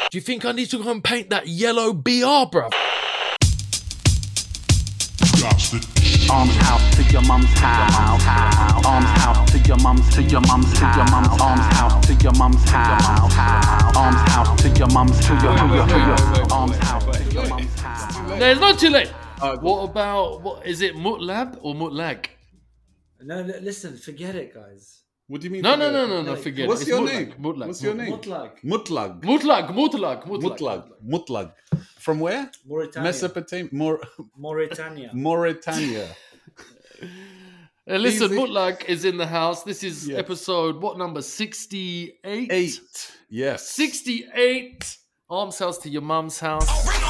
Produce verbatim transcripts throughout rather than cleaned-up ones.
Do you think I need to go and paint that yellow B R, bruv? Arms house to your mum's house. Arms house to your mum's, to your mum's, to your mum's. Arms house to your mum's house. Arms house to your mum's, to your, to your, to your. Arms house to your mum's house. No, it's not too late. Uh, what about, what is it, Mutlab or Mutlag? No, listen, forget it, guys. What do you mean? No, no, no, no, no, forget What's it. Your What's your name? name? Mutlag. What's your name? Mutlag. Mutlag. Mutlag. Mutlag. Mutlag. Mutlag. From where? Mauritania. Mesopotamia. Mor- Mauritania. Mauritania. Uh, listen, Easy. Mutlag is in the house. This is Yeah. episode, what number? sixty-eight? Eight. Yes. sixty-eight. Arms house to your mum's house.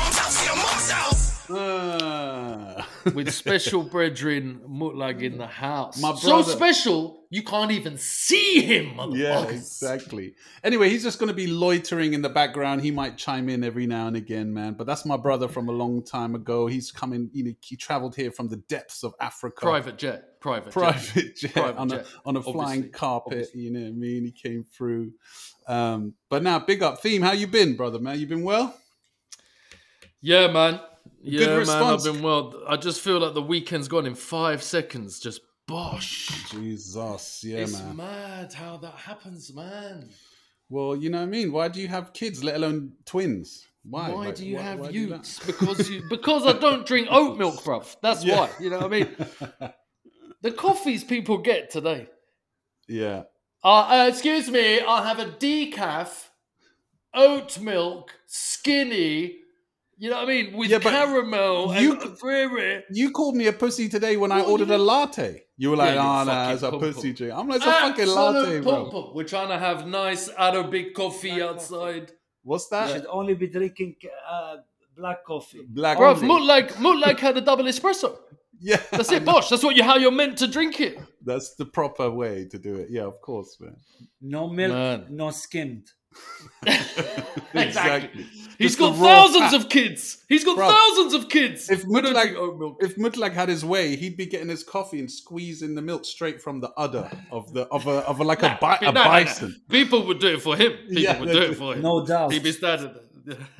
Ah. With special brethren Mutlag in the house. My So brother- special, you can't even see him, motherfuckers. Yeah, exactly. Anyway, he's just going to be loitering in the background. He might chime in every now and again, man. But that's my brother from a long time ago. He's coming, you know, he traveled here from the depths of Africa. Private jet. Private, Private jet, Private on, jet, A, on a flying obviously, carpet, obviously. you know what I mean? He came through. Um, but now, big up. Theme, how you been, brother, man? You been well? Yeah, man. Yeah, man, I've response. been well. I just feel like the weekend's gone in five seconds. Just bosh. Jesus, yeah, it's man. mad how that happens, man. Well, you know what I mean? Why do you have kids, let alone twins? Why? Why Like, do you why- have why do you youths? Because you because I don't drink oat milk, bruv. That's Yeah. why. You know what I mean? The coffees people get today. Yeah. Uh, uh, excuse me, I'll have a decaf, oat milk, skinny, you know what I mean, with Yeah, but caramel you- and frere. You called me a pussy today when I Well, ordered you- a latte. You were like, Yeah, you oh, no, fucking it's a pum pussy pum. drink. I'm like, it's a fucking latte, bro. Pum. We're trying to have nice Arabic coffee Black outside. What's You that? should only be drinking uh, black coffee. Black Bruv, only. Mutlag, Mutlag had a double espresso. Yeah. That's it, bosh. That's what you how you're meant to drink it. That's the proper way to do it. Yeah, of course, man. No milk, Man. no skimmed. Exactly. He's Just the got raw thousands fat. of kids. He's got Bruv, thousands of kids. If We don't Mutlag, drink oat milk. if Mutlag had his way, he'd be getting his coffee and squeezing the milk straight from the udder of the of a of a, like a, bi- No, a no, no. bison. People would do it for him. People Yeah, would they do do. it for him. No doubt. He'd be standing there.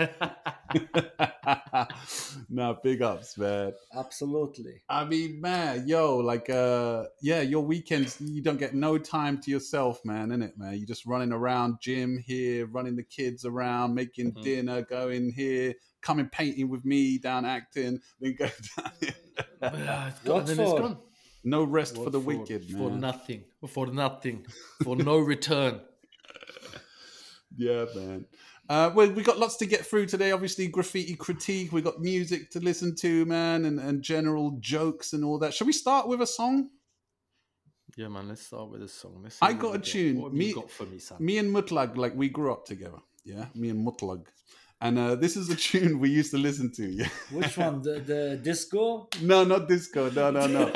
Nah, big ups, man. Absolutely. I mean, man, yo, like, uh, yeah, your weekends, you don't get no time to yourself, man, innit, man? You're just running around, gym here, running the kids around, making Mhm. dinner, going here, coming painting with me down acting, then go down here. Ah, it's What gone, then it's for? gone. No rest What for the wicked, For man. nothing. For nothing. For no return. Yeah, man. Uh, well, we got lots to get through today. Obviously, graffiti critique. We got music to listen to, man, and, and general jokes and all that. Shall we start with a song? Yeah, man, let's start with a song. Let's see I what got we a get. tune. What have Me- you got for me, Sam? Me and Mutlag, like, we grew up together. Yeah, me and Mutlag. And uh, this is a tune we used to listen to. Yeah. Which one? The, the disco? No, not disco. No, no, no.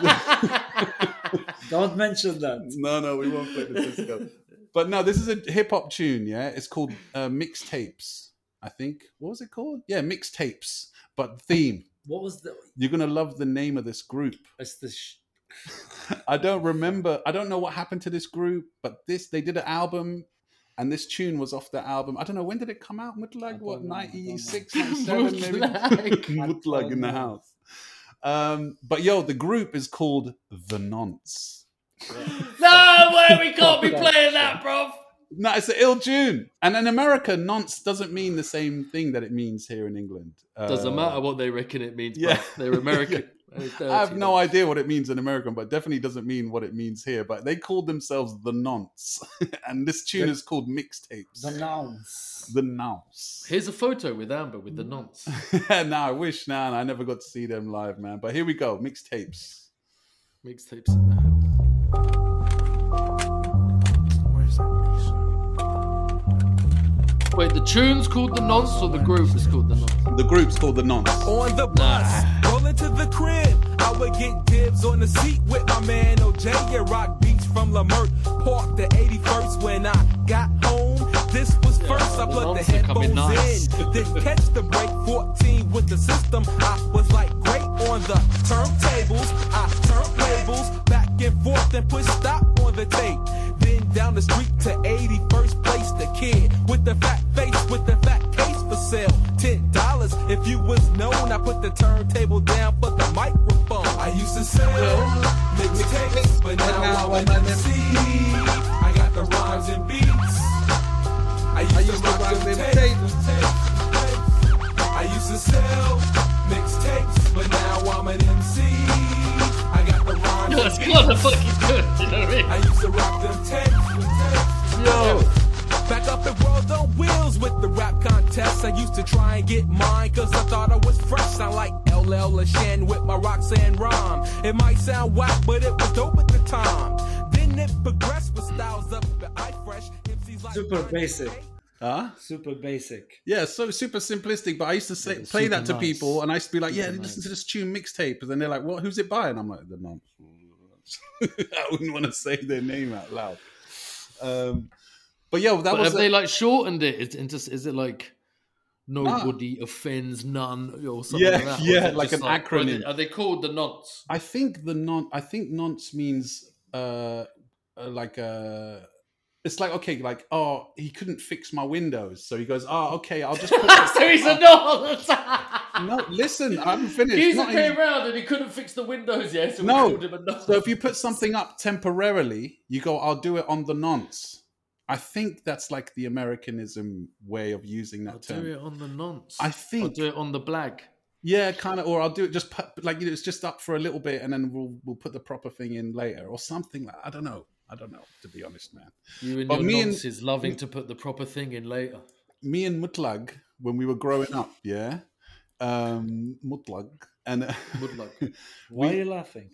Don't mention that. No, no, we won't play the disco. But no, this is a hip hop tune. Yeah, it's called uh, Mixtapes. I think. What was it called? Yeah, Mixtapes. But theme. What was the? You're gonna love the name of this group. It's the. Sh- I don't remember. I don't know what happened to this group, but this they did an album, and this tune was off the album. I don't know when did it come out. Mutlag, what know, I don't ninety-six, know. ninety-seven, maybe. Mutlag. Mutlag in the house. Um, but yo, the group is called The Nonce. No way, we can't be playing that, bro. No, it's an ill tune. And in America, nonce doesn't mean the same thing that it means here in England. Uh, Doesn't matter what they reckon it means. yeah. Yeah, they're American. They're I have dirty, no though. idea what it means in American, but definitely doesn't mean what it means here. But they called themselves The Nonce. And this tune The- is called Mixtapes. the nouns. The Nonce. Here's a photo with Amber with the nonce. No, I wish, nah, I never got to see them live, man. But here we go, Mixtapes. Mixtapes in the house. Wait, the tune's called the nonce or the group is called the nonce? The group's called The Nonce. On the bus, rolling to the crib. I would get dibs on the seat with my man O J at Rock Beach from Lamert Park, the eighty-first. When I got home, this was first. I the plugged the nonce are coming headphones nice. in, then catch the break. fourteen with the system. I was like great on the turntables. I turned labels back and forth and put stop on the tape. Then down the street to eighty-first place, the kid with the fat face with the fat case for sale. Ten dollars if you was known. I put the turntable down for the microphone. I used to sell mixtapes, but now I'm an M C. I got the rhymes and beats. I used, I used to rock them tapes. I used to sell mixtapes, but now I'm an M C. I got the rhymes Yo, and it's beats. kind of fucking good. You know what I mean? I used to rock them tapes. Yo. Back up at World on Wheels with the rap contest. I used to try and get mine cause I thought I was fresh. Sound like L L LaShawn with my Roxanne rhyme. It might sound whack, but it was dope at the time. Then it progressed with styles up at iFresh. M Cs like Super basic. Huh? Super basic. Yeah, so super simplistic. But I used to say, Yeah, play super that to nice. people, and I used to be like, "Yeah, Super listen nice. to this tune mixtape." And then they're like, "What? Who's it by?" And I'm like, "The Nonce." I wouldn't want to say their name out loud. Um, but yo, that But was have a- they like shortened it? Is, into, is it like nobody offends none or something Yeah, like that? Or yeah, is it like just an or are acronym. they- Are they called the nonce? I think the non. I think nonce means uh, uh like uh It's like okay, like oh, he couldn't fix my windows, so he goes, oh, okay, I'll just. Put So he's a nonce. No, listen, I'm finished. He's Not came even- round and he couldn't fix the windows yet, so we No. called him a nonce. So if you put something up temporarily, you go, I'll do it on the nonce. I think that's like the Americanism way of using that I'll term. do it on the nonce. I I'll think, do it on the blag. yeah, kind of, or I'll do it just put, like you know, it's just up for a little bit, and then we'll we'll put the proper thing in later, or something like. I don't know. I don't know, to be honest, man. You and But your me and- nonces loving to put the proper thing in later. Me and Mutlag, when we were growing up, yeah, um, Mutlag, and uh, Mudlug. Why We- are you laughing?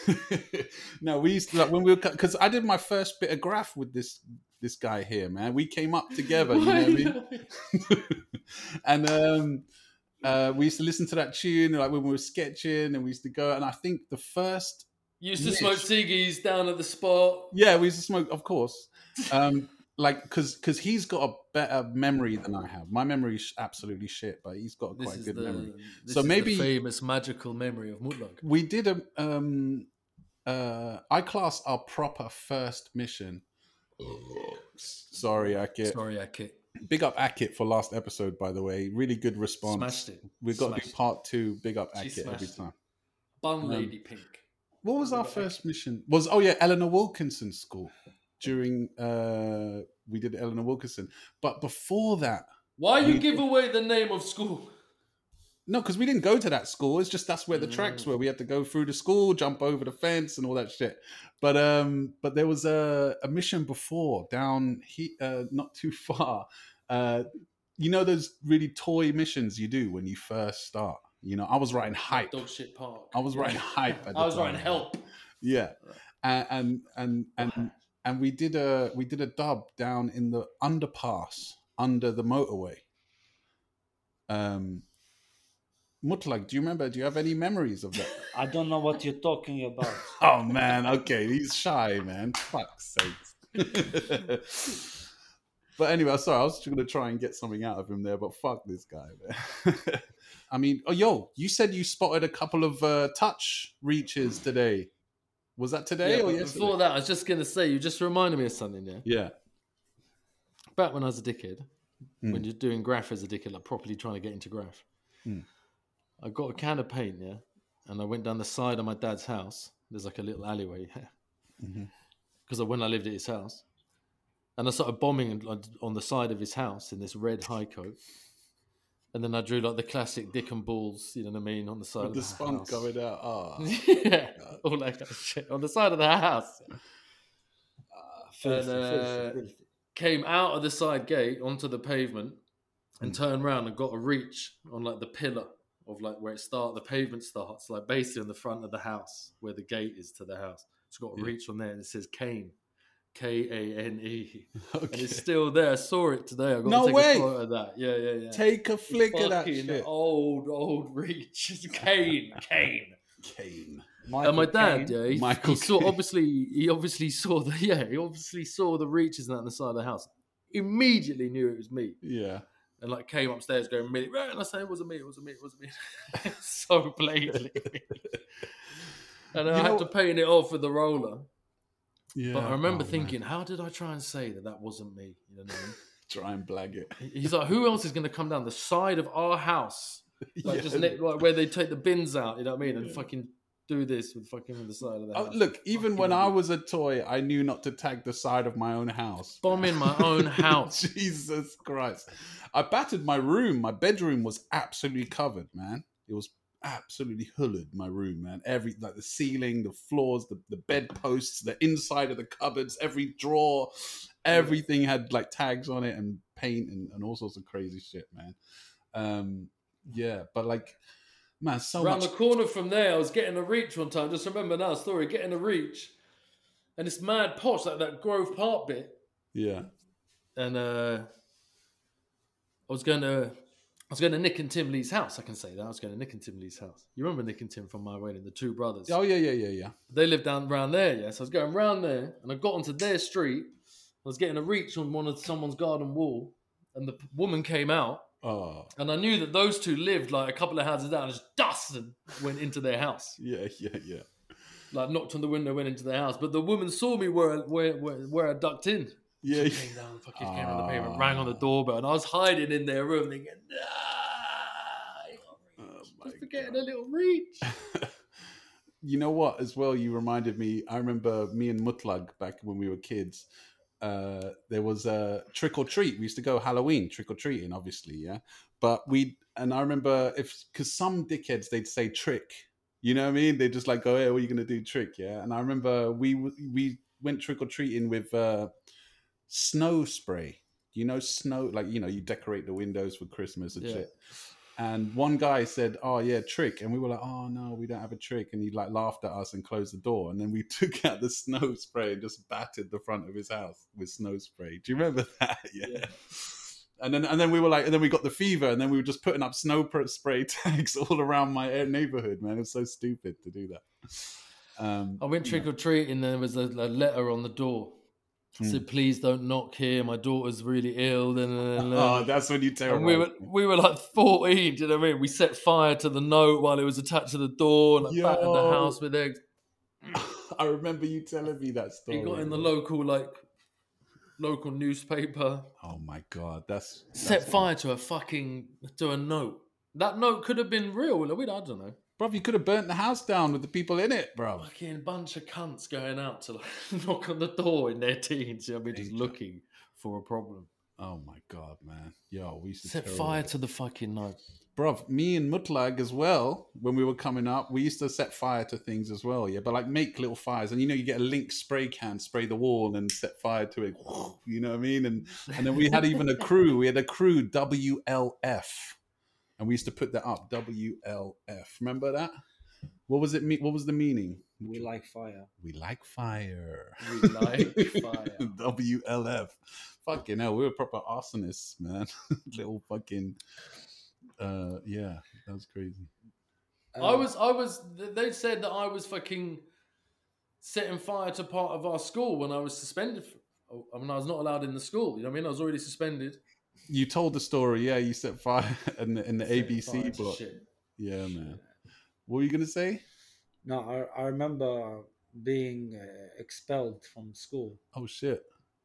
no, we used to like when we were because I did my first bit of graph with this this guy here, man. We came up together, you know what I mean? and um, uh, we used to listen to that tune like when we were sketching, and we used to go. And I think the first, Used to Yes. smoke ciggies down at the spot. yeah, we used to smoke, of course. Um, like because because he's got a better memory than I have. My memory's absolutely shit, but he's got a This quite is good the memory. this So is maybe- the famous magical memory of Mudlug. We did a um uh I class our proper first mission. Sorry, Akit. Sorry, I kicked. Big up Akit for last episode, by the way. Really good response. Smashed it. We've got to Smashed do it. part two. Big up She Akit every smashed it. time. Bun Um, Lady Pink. What was our first mission? Was oh yeah, Eleanor Wilkinson school. During uh we did Eleanor Wilkinson. But before that, Why you we- give away the name of school? no, because we didn't go to that school. It's just that's where the tracks were. We had to go through the school, jump over the fence, and all that shit. But um, but there was a, a mission before down he uh, not too far. Uh, you know those really toy missions you do when you first start. You know, I was writing hype. Dog shit park. I was writing hype. At the I was time. writing help. Yeah, and and and and, and we did a we did a dub down in the underpass under the motorway. Um. Mutlag, do you remember? Do you have any memories of that? I don't know what you're talking about. Oh man, okay, he's shy, man. Fuck's sakes. But anyway, sorry, I was just gonna try and get something out of him there, but fuck this guy, man. I mean, oh yo, you said you spotted a couple of uh, touch reaches today. Was that today Yeah, or but yesterday? before that, I was just gonna say, you just reminded me of something. Yeah, Yeah. back when I was a dickhead, Mm. when you're doing graph as a dickhead, like properly trying to get into graph, Mm. I got a can of paint, yeah, and I went down the side of my dad's house. There's like a little alleyway, because Mhm. when I lived at his house, and I started bombing on- on the side of his house in this red high coat. And then I drew like the classic dick and balls, you know what I mean, on the side With of the the spunk house. going out. Ah, yeah, all that kind of shit on the side of the house. Filthy, And, uh, filthy, filthy. Came out of the side gate onto the pavement and Mm. turned around and got a reach on like the pillar of like where it starts, the pavement starts, like basically on the front of the house where the gate is to the house. It's got a Yeah. reach on there and it says Kane, K A N E, and okay. it's still there. I saw it today. I got No to take way. a photo of that. Yeah, yeah, yeah. Take a flick of that Fucking shit. old, old reach. It's Kane, Kane. Kane. Michael And my dad, Caine. yeah, he, Michael he saw Caine. obviously he obviously saw the yeah, he obviously saw the reaches and that on the side of the house. Immediately knew it was me. Yeah. And like came upstairs going, "Millie," and I said, "It wasn't me, it wasn't me, it wasn't me." So blatantly. And I You had know- to paint it off with the roller. Yeah. But I remember Oh, man. thinking, how did I try and say that that wasn't me? You know what I mean? Try and blag it. He's like, who else is going to come down the side of our house? Like, Yeah. just ne- like where they take the bins out, you know what I mean? And fucking do this with fucking on the side of the Oh, house. look, even Fucking when I idiot. was a toy, I knew not to tag the side of my own house. Bombing my own house. Jesus Christ. I battered my room. My bedroom was absolutely covered, man. It was absolutely hooded, my room, man. Every, like the ceiling, the floors, the, the bedposts, the inside of the cupboards, every drawer, everything had like tags on it and paint and, and all sorts of crazy shit, man. Um, yeah, but like, man, so Around much. the corner from there, I was getting a reach one time. Just remember now, story, getting a reach. And it's mad posh, like that Grove Park bit. Yeah. And uh, I was going to... I was going to Nick and Tim Lee's house. I can say that. I was going to Nick and Tim Lee's house. You remember Nick and Tim from my wedding, the two brothers? Oh, yeah, yeah, yeah, yeah. They lived down around there, yeah. So I was going round there, and I got onto their street. I was getting a reach on one of someone's garden wall, and the p- woman came out, Oh, and I knew that those two lived like a couple of houses down, and just dust and went into their house. yeah, yeah, yeah. Like knocked on the window, went into their house. But the woman saw me where where where, where I ducked in. Yeah, She came down, fucking came on the pavement, rang on the doorbell, and I was hiding in their room, thinking, nah, Oh, my just for getting a little reach. You know what, as well, you reminded me, I remember me and Mutlug back when we were kids, uh, there was a trick or treat. We used to go Halloween, trick or treating, obviously, yeah? But we, and I remember, if, because some dickheads, they'd say trick, you know what I mean? They just like go, hey, what are you going to do, trick, yeah? And I remember we we went trick or treating with uh, snow spray. You know, snow, like, you know, you decorate the windows for Christmas and Yeah. shit. And one guy said, oh, yeah, trick. And we were like, oh, no, we don't have a trick. And he like laughed at us and closed the door. And then we took out the snow spray and just battered the front of his house with snow spray. Do you remember that? Yeah. Yeah. And then and then we were like, and then we got the fever. And then we were just putting up snow pr- spray tags all around my neighborhood, man. It was so stupid to do that. Um, I went trick or treating. There was a, a letter on the door. It said, "Please don't knock here. My daughter's really ill." And, oh, that's when you tell and we were we were like fourteen. Do you know what I mean? We set fire to the note while it was attached to the door, and like, battered the Yo. house with eggs. I remember you telling me that story. It got in the local like local newspaper. Oh my god, that's, that's Set fire to a fucking to a note. That note could have been real. We I don't know. Bro, you could have burnt the house down with the people in it, bro. Fucking bunch of cunts going out to like knock on the door in their teens. You know what I mean, just Danger. looking for a problem. Oh my god, man. Yo, we used to Set terrorize- fire to the fucking note. Bruv, me and Mutlag as well, when we were coming up, we used to set fire to things as well, yeah? But like make little fires. And you know, you get a Link spray can, spray the wall and set fire to it. You know what I mean? And and then we had even a crew. We had a crew, W L F. And we used to put that up, W L F. Remember that? What was it? Me- what was the meaning? We like fire. We like fire. We like fire. W L F. Fucking hell, we were proper arsonists, man. Little fucking, uh, yeah, that was crazy. I was, I was. They said that I was fucking setting fire to part of our school when I was suspended. For, I mean, I was not allowed in the school. You know what I mean? I was already suspended. You told the story, yeah. You set fire in the, in the A Setting B C fire to block. shit. Yeah, man. What were you gonna say? No, I, I remember being uh, expelled from school Oh shit!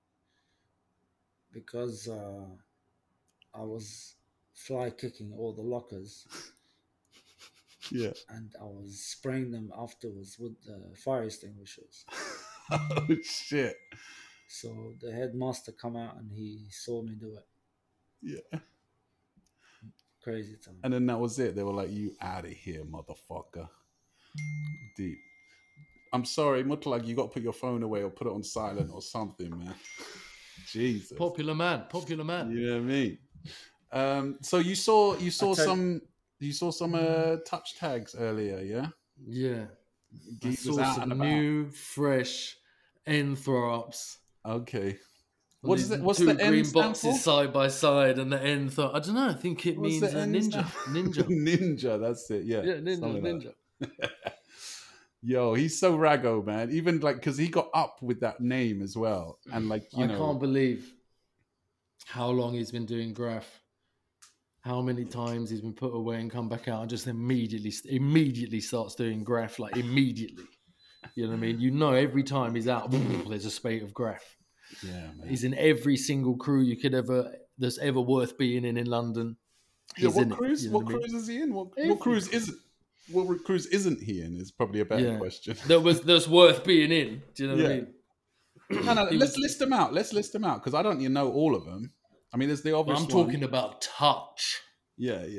because uh, I was fly kicking all the lockers Yeah. and I was spraying them afterwards with uh, fire extinguishers. Oh shit! So the headmaster come out and he saw me do it. Yeah. Crazy time. And then that was it. They were like, "You out of here, motherfucker." Deep. I'm sorry, Mutlag. You got to put your phone away or put it on silent or something, man. Jesus. Popular man, popular man. You know what I mean? Um, so you saw you saw I tell- some you saw some uh, touch tags earlier, yeah? Yeah. I Geek was saw out and some about. new, fresh Enthrops. Okay. On What is these it? What's two the N green stand boxes for? side by side, and the N. Th- I don't know. I think it What's means the a N ninja. stand for? Ninja. Ninja, that's it. Yeah. Yeah, ninja, something like ninja. that. Yo, he's so raggo, man. Even like because he got up with that name as well, and like you I know, can't believe how long he's been doing graph. How many times he's been put away and come back out and just immediately, immediately starts doing graph, like immediately. You know what I mean? You know, every time he's out, there's a spate of graph. Yeah, man. He's in every single crew you could ever that's ever worth being in in London. Yeah, He's what in it, cruise? you know What what I mean? cruise is he in? What, Every what cruise cruise. isn't? What cruise isn't he in? Is probably a better Yeah. question. That was that's worth being in. Do you know what Yeah. I mean? No, no, He let's was- list them out. Let's list them out because I don't even know all of them. I mean, there's the obvious. I'm one. talking about touch. Yeah, yeah.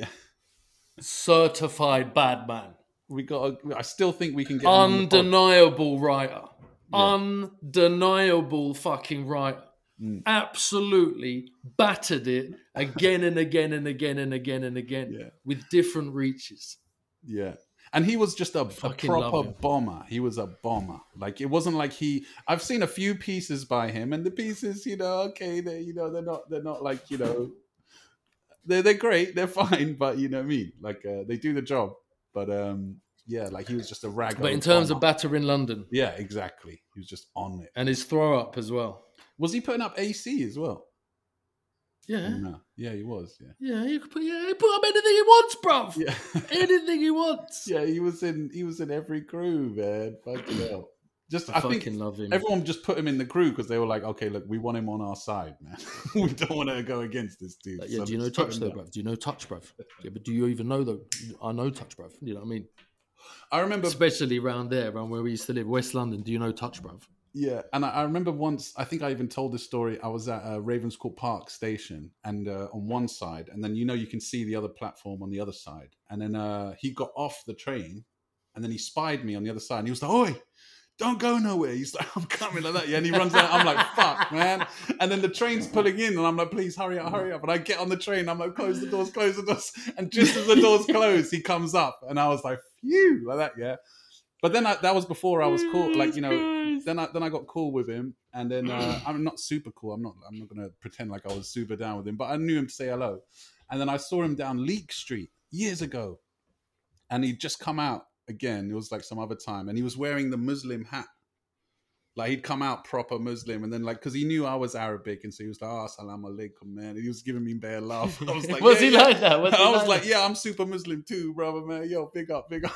Certified bad man. We got. I still think we can get him on the pod. Undeniable writer. Yeah. Undeniable fucking writer. Mm. Absolutely battered it again and again and again and again and again Yeah. with different reaches. Yeah. And he was just a, a Fucking love proper him. bomber. He was a bomber. Like it wasn't like he. I've seen a few pieces by him, and the pieces, you know, okay, they, you know, they're not, they're not like, you know, they're they're great, they're fine, but you know what I mean. Like uh, they do the job. But um, yeah, like he was just a rag. But in terms of batter in London yeah, exactly. He was just on it. and his throw up as well. Was he putting up A C as well? Yeah. No. Yeah, he was. Yeah. Yeah, you can put, yeah, he put up anything he wants, bruv. Yeah. Anything he wants. Yeah, he was in. He was in every crew, man. Fucking hell. Just, I, I, fucking think love him. everyone just put him in the crew because they were like, okay, look, we want him on our side, man. we don't want to go against this dude. Like, yeah, So do you know let's put touch him though, down. bruv? Do you know touch, bruv? Yeah, but do you even know though? I know touch, bruv. You know what I mean? I remember, Especially around there, around where we used to live, West London. Do you know touch, bruv? yeah, and I, I remember once. I think I even told this story. I was at uh, Ravenscourt Park station, and uh, on one side, and then you know you can see the other platform on the other side. And then uh, he got off the train, and then he spied me on the other side, and he was like, "Oi, don't go nowhere." He's like, "I'm coming," like that. Yeah, and he runs out. I'm like, "Fuck, man!" And then the train's pulling in, and I'm like, "Please hurry up, hurry up!" And I get on the train. I'm like, "Close the doors, close the doors." And just as the doors close, he comes up, and I was like, "Phew," like that. Yeah. But then I, that was before I was cool. Like you know, then I then I got cool with him, and then uh, I'm not super cool. I'm not. I'm not gonna pretend like I was super down with him, but I knew him to say hello. And then I saw him down Leek Street years ago, and he'd just come out again. It was like some other time, and he was wearing the Muslim hat. Like he'd come out proper Muslim, and then like because he knew I was Arabic, and so he was like, "Oh, salam alaikum, man." And he was giving me bare love. I was like, was yeah, he yeah. like that? Was And he I was like like, that? "Yeah, I'm super Muslim too, brother, man. Yo, big up, big up."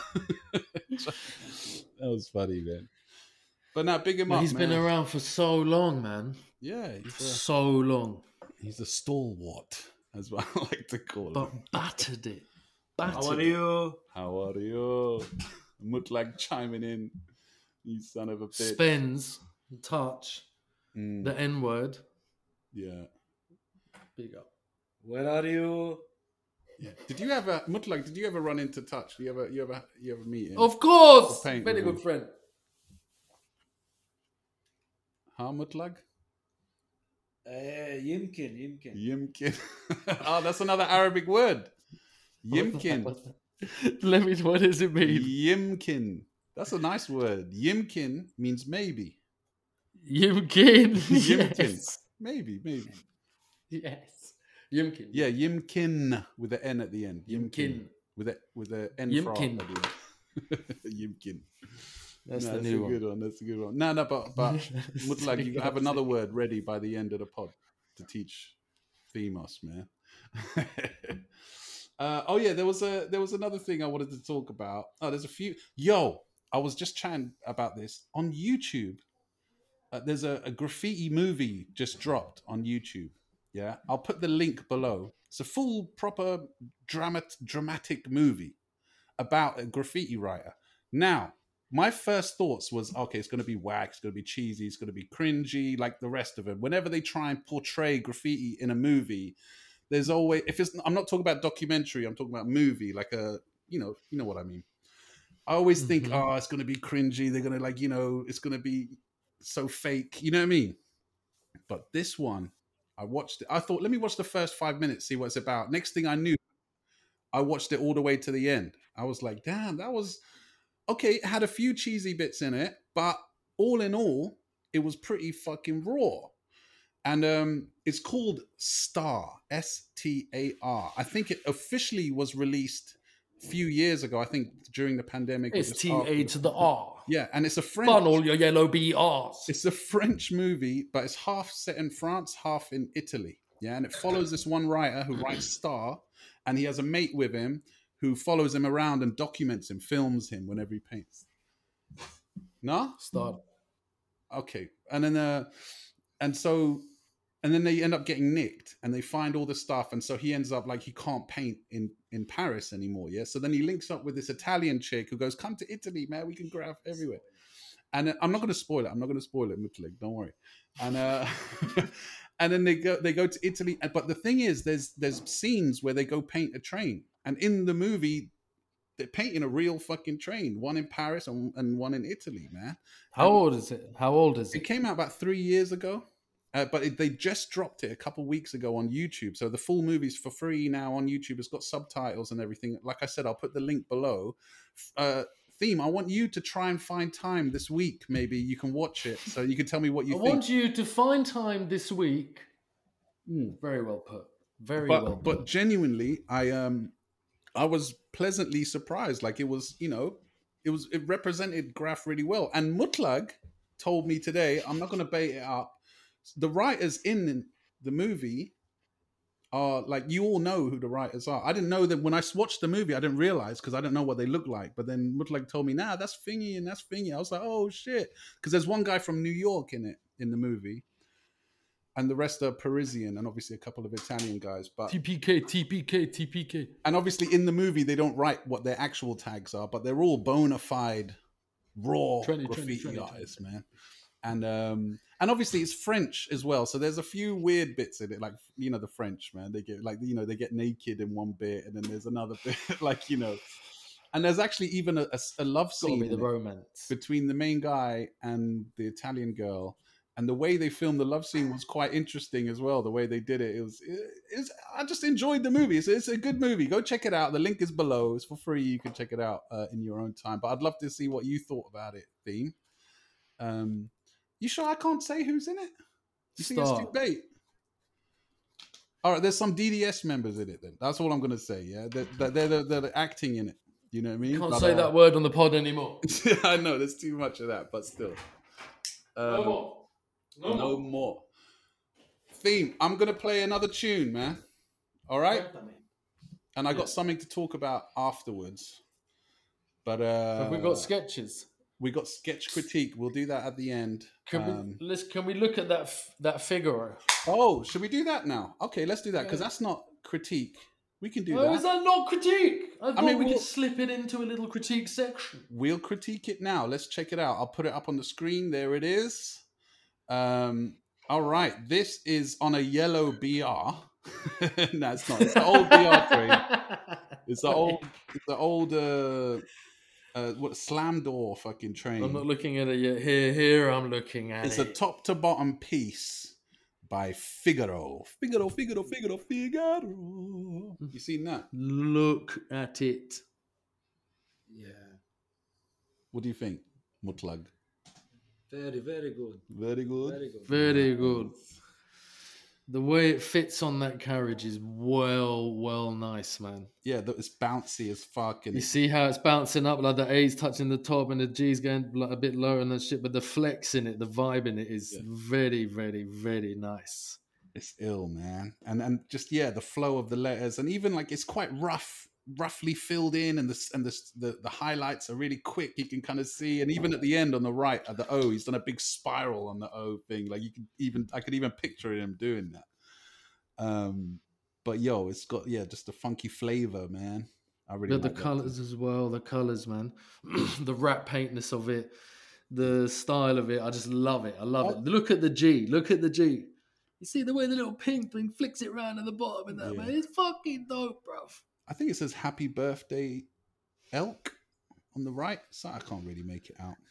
That was funny, man. But now, big him Well, up, he's man. been around for so long, man. Yeah, he's a, So long. he's a stalwart, as I like to call him. But battered it. Battered How are it. you? How are you? Mutlak chiming in. You son of a bitch. Spends, touch, Mm, the N word. yeah. Big up. Where are you? Yeah. Did you ever, Mutlak, did you ever run into Touch? You ever, you ever, you ever meet him? Of course. The paint Very room. good friend. Huh, Mutlak? Uh, يمكن يمكن. Yimkin. Oh, that's another Arabic word. Yimkin. What's that? Let me, what does it mean? Yimkin. That's a nice word. Yimkin means maybe. Yimkin. Yimkin. Yes. Maybe, maybe. Yes. Yimkin. Yeah, Yimkin with an N at the end. Yimkin. With a with a N Yimkin. for at the end. Yimkin. That's No, the that's new a one. good one. That's a good one. No, no, but but Mutlak, you have another word ready by the end of the pod to teach Themos, man. uh, oh yeah, there was a there was another thing I wanted to talk about. Oh, there's a few. Yo, I was just chatting about this on YouTube. Uh, there's a, a graffiti movie just dropped on YouTube. Yeah, I'll put the link below. It's a full, proper, dramat, dramatic movie about a graffiti writer. Now, my first thoughts was, okay, it's going to be whack, it's going to be cheesy, it's going to be cringy, like the rest of it. Whenever they try and portray graffiti in a movie, there's always, if it's, I'm not talking about documentary, I'm talking about movie, like a, you know, you know what I mean. I always think, Mhm. oh, it's going to be cringy. They're going to like, you know, it's going to be so fake. You know what I mean? But this one, I watched it. I thought, let me watch the first five minutes, see what it's about. Next thing I knew, I watched it all the way to the end. I was like, damn, that was okay. It had a few cheesy bits in it, but all in all, it was pretty fucking raw. And um, it's called Star, S T A R. I think it officially was released a few years ago. I think during the pandemic. or It's just T A after. to the R. Yeah, and it's a French. Fun all your yellow B Rs. It's a French movie, but it's half set in France, half in Italy. Yeah, and it follows this one writer who writes Star, and he has a mate with him who follows him around and documents him, films him whenever he paints. No? Start. Okay. And then uh and so, and then they end up getting nicked, and they find all the stuff, and so he ends up like he can't paint in in Paris anymore. Yeah, so then he links up with this Italian chick who goes, "Come to Italy, man. We can graph everywhere." And uh, I'm not going to spoil it. I'm not going to spoil it, Mutlig. Don't worry. And uh, and then they go they go to Italy. But the thing is, there's there's scenes where they go paint a train, and in the movie, they're painting a real fucking train. One in Paris and, and one in Italy, man. How and old is it? How old is it? it? It came out about three years ago. Uh, but it, they just dropped it a couple weeks ago on YouTube. So the full movie's for free now on YouTube. It's got subtitles and everything. Like I said, I'll put the link below. Uh, Theme, I want you to try and find time this week. Maybe you can watch it, so you can tell me what you I think. want you to find time this week. Mm, very well put. Very but, well put. But genuinely, I um, I was pleasantly surprised. Like it was, you know, it was it represented Graf really well. And Mutlag told me today, I'm not going to bait it up. The writers in the movie are like, you all know who the writers are. I didn't know that when I watched the movie. I didn't realize because I don't know what they look like. But then Mutlag told me, nah, that's Thingy and that's Thingy. I was like, oh shit, because there's one guy from New York in it in the movie, and the rest are Parisian, and obviously a couple of Italian guys. But T P K, T P K, T P K. And obviously in the movie they don't write what their actual tags are, but they're all bona fide raw twenty, graffiti twenty, twenty, artists, man. And um and obviously it's French as well, so there's a few weird bits in it, like, you know, the French, man, they get like, you know, they get naked in one bit, and then there's another bit like, you know, and there's actually even a, a, a love scene the romance between the main guy and the Italian girl, and the way they filmed the love scene was quite interesting as well. The way they did it, it was, it, it's, I just enjoyed the movie. It's, it's a good movie. Go check it out. The link is below. It's for free. You can check it out uh, in your own time. But I'd love to see what you thought about it, Theme. Um, you sure I can't say who's in it? You think it's too bait? All right, there's some D D S members in it then. That's all I'm going to say, yeah? They're, they're, they're, they're acting in it. You know what I mean? Can't but, say uh, that word on the pod anymore. I know, there's too much of that, but still. Um, no more. No, no more. more. Theme, I'm going to play another tune, man. All right? And I got something to talk about afterwards. But uh, have we got sketches? We got sketch critique. We'll do that at the end. Can um, we let's can we look at that that Figaro? Oh, should we do that now? Okay, let's do that because yeah. that's not critique. We can do oh, that. Is that not critique? I thought I mean, we we'll, could slip it into a little critique section. We'll critique it now. Let's check it out. I'll put it up on the screen. There it is. Um, all right. This is on a yellow B R. No, it's not. It's the old B R train. It's the old. It's the old. Uh, Uh, what slam door fucking train. I'm not looking at it yet. Here, here I'm looking at it's it. It's a top to bottom piece by Figaro. Figaro, Figaro, Figaro, Figaro. You seen that? Look at it. Yeah. What do you think, Mutlag? Very, very good. Very good. Very good. Very good. The way it fits on that carriage is well, well nice, man. Yeah, it's bouncy as fuck. And you see how it's bouncing up, like the A's touching the top and the G's going like a bit lower and that shit, but the flex in it, the vibe in it is yeah. very, very, very nice. It's ill, man. And and just, yeah, the flow of the letters, and even like it's quite rough, roughly filled in, and the and the the, the highlights are really quick. You can kind of see, and even at the end on the right at the O, he's done a big spiral on the O thing. Like you can even, I could even picture him doing that. Um, but yo, it's got yeah, just a funky flavor, man. I really but like the colors as well. The colors, man. The rat paintness of it, the style of it. I just love it. I love oh. it. Look at the G. Look at the G. You see the way the little pink thing flicks it round at the bottom and that, yeah. man. It's fucking dope, bruv. I think it says "Happy Birthday, Elk" on the right. So I can't really make it out.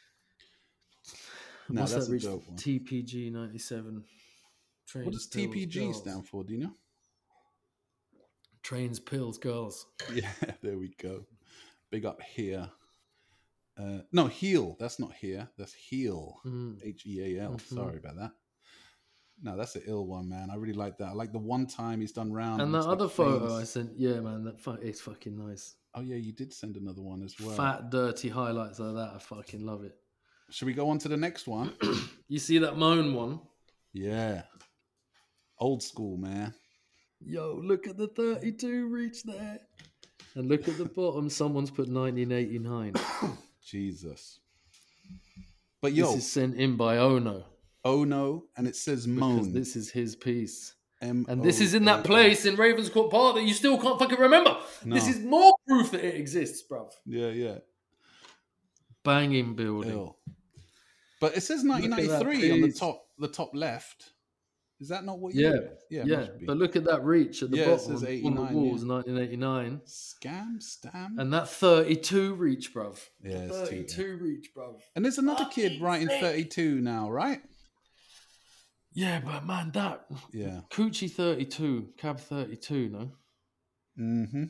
No, What's that's that a reach? dope one. T P G ninety-seven. Trains, what does T P G girls. stand for? Do you know? Trains, pills, girls. Yeah, there we go. Big up here. Uh, no, heel. That's not here. That's heel. Mm. H E A L. Mm-hmm. Sorry about that. No, that's an ill one, man. I really like that. I like the one time he's done round. And that other like photo things. I sent, yeah, man, that fu- it's fucking nice. Oh, yeah, you did send another one as well. Fat, dirty highlights like that. I fucking love it. Should we go on to the next one? You see that Moan one? Yeah. Old school, man. Yo, look at the thirty-two reach there. And look at the bottom. Someone's put nineteen eighty-nine. Jesus. But yo. This is sent in by Ono. Oh no, and it says Because moan. this is his piece. M And this is in O that N. place in Ravenscourt Park that you still can't fucking remember. No. This is more proof that it exists, bruv. Yeah, yeah. Banging building. Ill. But it says Look at nineteen that ninety-three on the piece. top, the top left. Is that not what you? Yeah, yeah, yeah. must be. But look at that reach at the Yeah, it bottom says on the eighty-nine, walls, yeah. nineteen eighty-nine. Scam, stam. And that thirty-two reach, bruv. Yeah, The it's too- thirty-two reach, bruv. And there's another kid Fucking writing sick. thirty-two now, right? Yeah, but man, that Yeah. Coochie thirty-two, Cab thirty-two, no? Mm-hmm.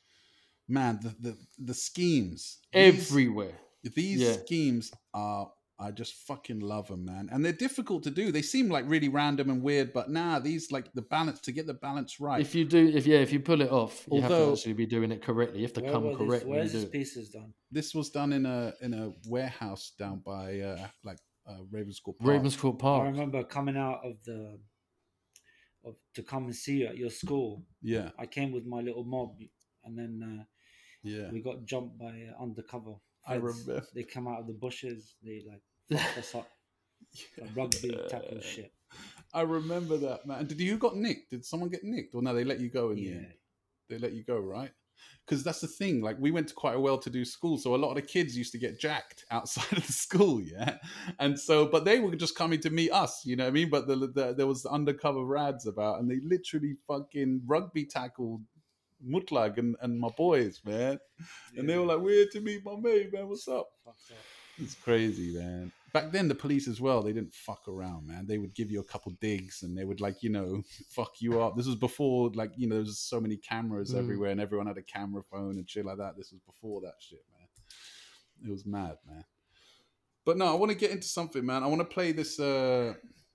Man, the the, the schemes. These- Everywhere. These Yeah. schemes are, I just fucking love them, man. And they're difficult to do. They seem like really random and weird, but nah, these like the balance, to get the balance right. If you do, if yeah, if you pull it off, you have Although- to actually be doing it correctly. You have to Where come were these- correct when you Where's do this it. pieces done? This was done in a in a warehouse down by uh, like uh, Ravenscourt Park. Ravenscourt I Park. remember coming out of the of to come and see you at your school. Yeah, I came with my little mob, and then uh, yeah. we got jumped by uh, undercover. I feds. remember. They come out of the bushes. They like fucked us up. Like rugby tackle shit. I remember that, man. Did you got nicked? Did someone get nicked, or no? They let you go in the Yeah. end. They let you go, right? Because that's the thing. Like, we went to quite a well-to-do school, so a lot of the kids used to get jacked outside of the school, yeah. And so, but they were just coming to meet us, you know what I mean? But the, the, there was undercover rads about, and they literally fucking rugby tackled Mutlug and, and my boys, man. And they were like, "We're here to meet my mate, man. What's up?" Fucked up. It's crazy, man. Back then, the police as well, they didn't fuck around, man. They would give you a couple digs and they would, like, you know, fuck you up. This was before, like, you know, there was so many cameras Mm. everywhere and everyone had a camera phone and shit like that. This was before that shit, man. It was mad, man. But no, I want to get into something, man. I want to play this uh,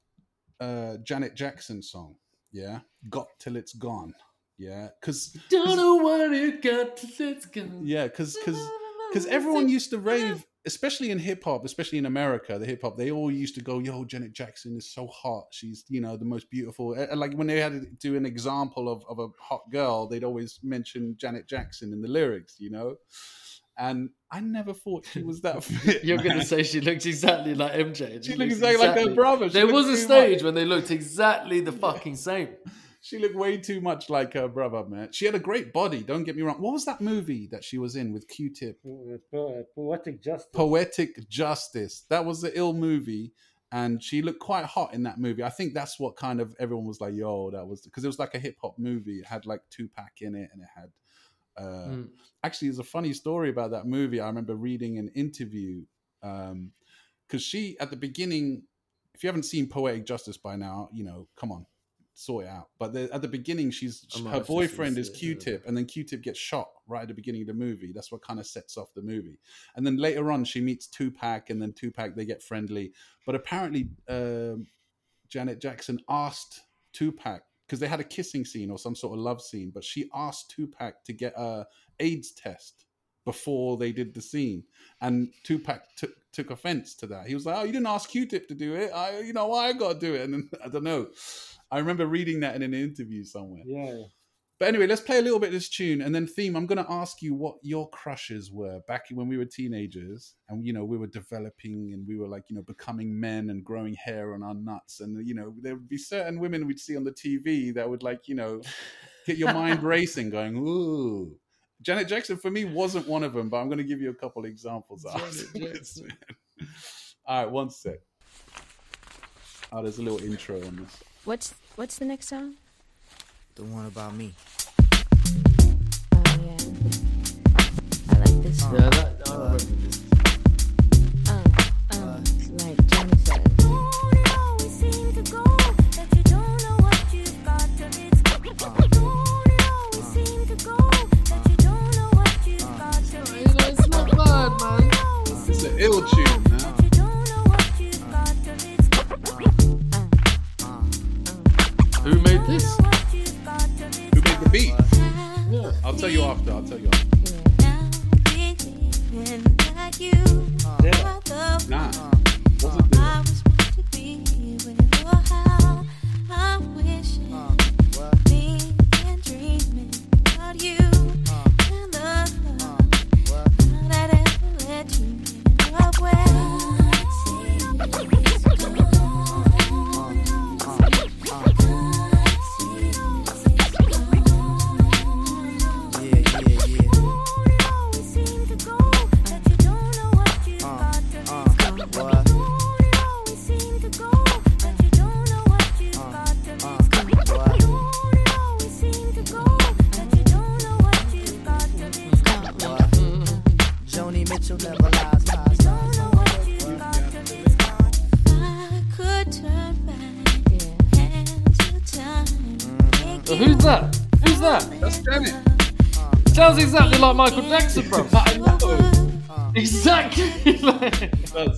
uh, Janet Jackson song, yeah? Got Till It's Gone, yeah? Because, Don't know what it got till it's gone. yeah, because because everyone used to rave, especially in hip hop, especially in America, the hip hop, they all used to go, "Yo, Janet Jackson is so hot. She's, you know, the most beautiful." And like when they had to do an example of, of a hot girl, they'd always mention Janet Jackson in the lyrics, you know? And I never thought she was that fit. You're man. going to say she looks exactly like M J. She looks exactly like her brother. She There looks was a too stage much- when they looked exactly the fucking same. She looked way too much like her brother, man. She had a great body, don't get me wrong. What was that movie that she was in with Q-Tip? Po- po- Poetic justice. Poetic Justice. That was the ill movie, and she looked quite hot in that movie. I think that's what kind of everyone was like, "Yo, that was," because it was like a hip hop movie. It had like Tupac in it, and it had. Uh, Mm. Actually, there's a funny story about that movie. I remember reading an interview because she, at the beginning, if you haven't seen Poetic Justice by now, you know, come on, sort it out. But the, at the beginning, she's I might her have to boyfriend see is it, yeah. Q-Tip, and then Q-Tip gets shot right at the beginning of the movie. That's what kind of sets off the movie. And then later on, she meets Tupac, and then Tupac, they get friendly. But apparently, um, Janet Jackson asked Tupac, because they had a kissing scene or some sort of love scene, but she asked Tupac to get a AIDS test before they did the scene. And Tupac took took offense to that. He was like, "Oh, you didn't ask Q-Tip to do it. I, you know, why I got to do it?" And then, I don't know. I remember reading that in an interview somewhere. Yeah. yeah. But anyway, let's play a little bit of this tune, and then Theme, I'm going to ask you what your crushes were back when we were teenagers, and, you know, we were developing, and we were, like, you know, becoming men and growing hair on our nuts, and, you know, there would be certain women we'd see on the T V that would, like, you know, get your mind racing, going, ooh. Janet Jackson, for me, wasn't one of them, but I'm going to give you a couple examples afterwards. All right, one sec. Oh, there's a little intro on this. What's what's the next song? The one about me. Oh yeah, I like this one. Yeah, that, I remember this. Um, um, like Johnny said. Don't it always seem to go that you don't know what you've got till it's gone? Don't it always seem to go that you don't know what you've got till You know, it's not bad, man. it's It's an ill tune, man. you don't know what you've got till it's Who made this? what you've got till it's Who made the beat? Yeah. I'll tell you after. I'll tell you after. now believing that you are the Nah, one wasn't this? I was meant to be with. Oh, how I'm wishing, thinking, dreaming about you and the love that ever let you in. Well, it's gone. that? That's Janet. Sounds exactly like Michael Jackson, bro. I know. Exactly. like- It does.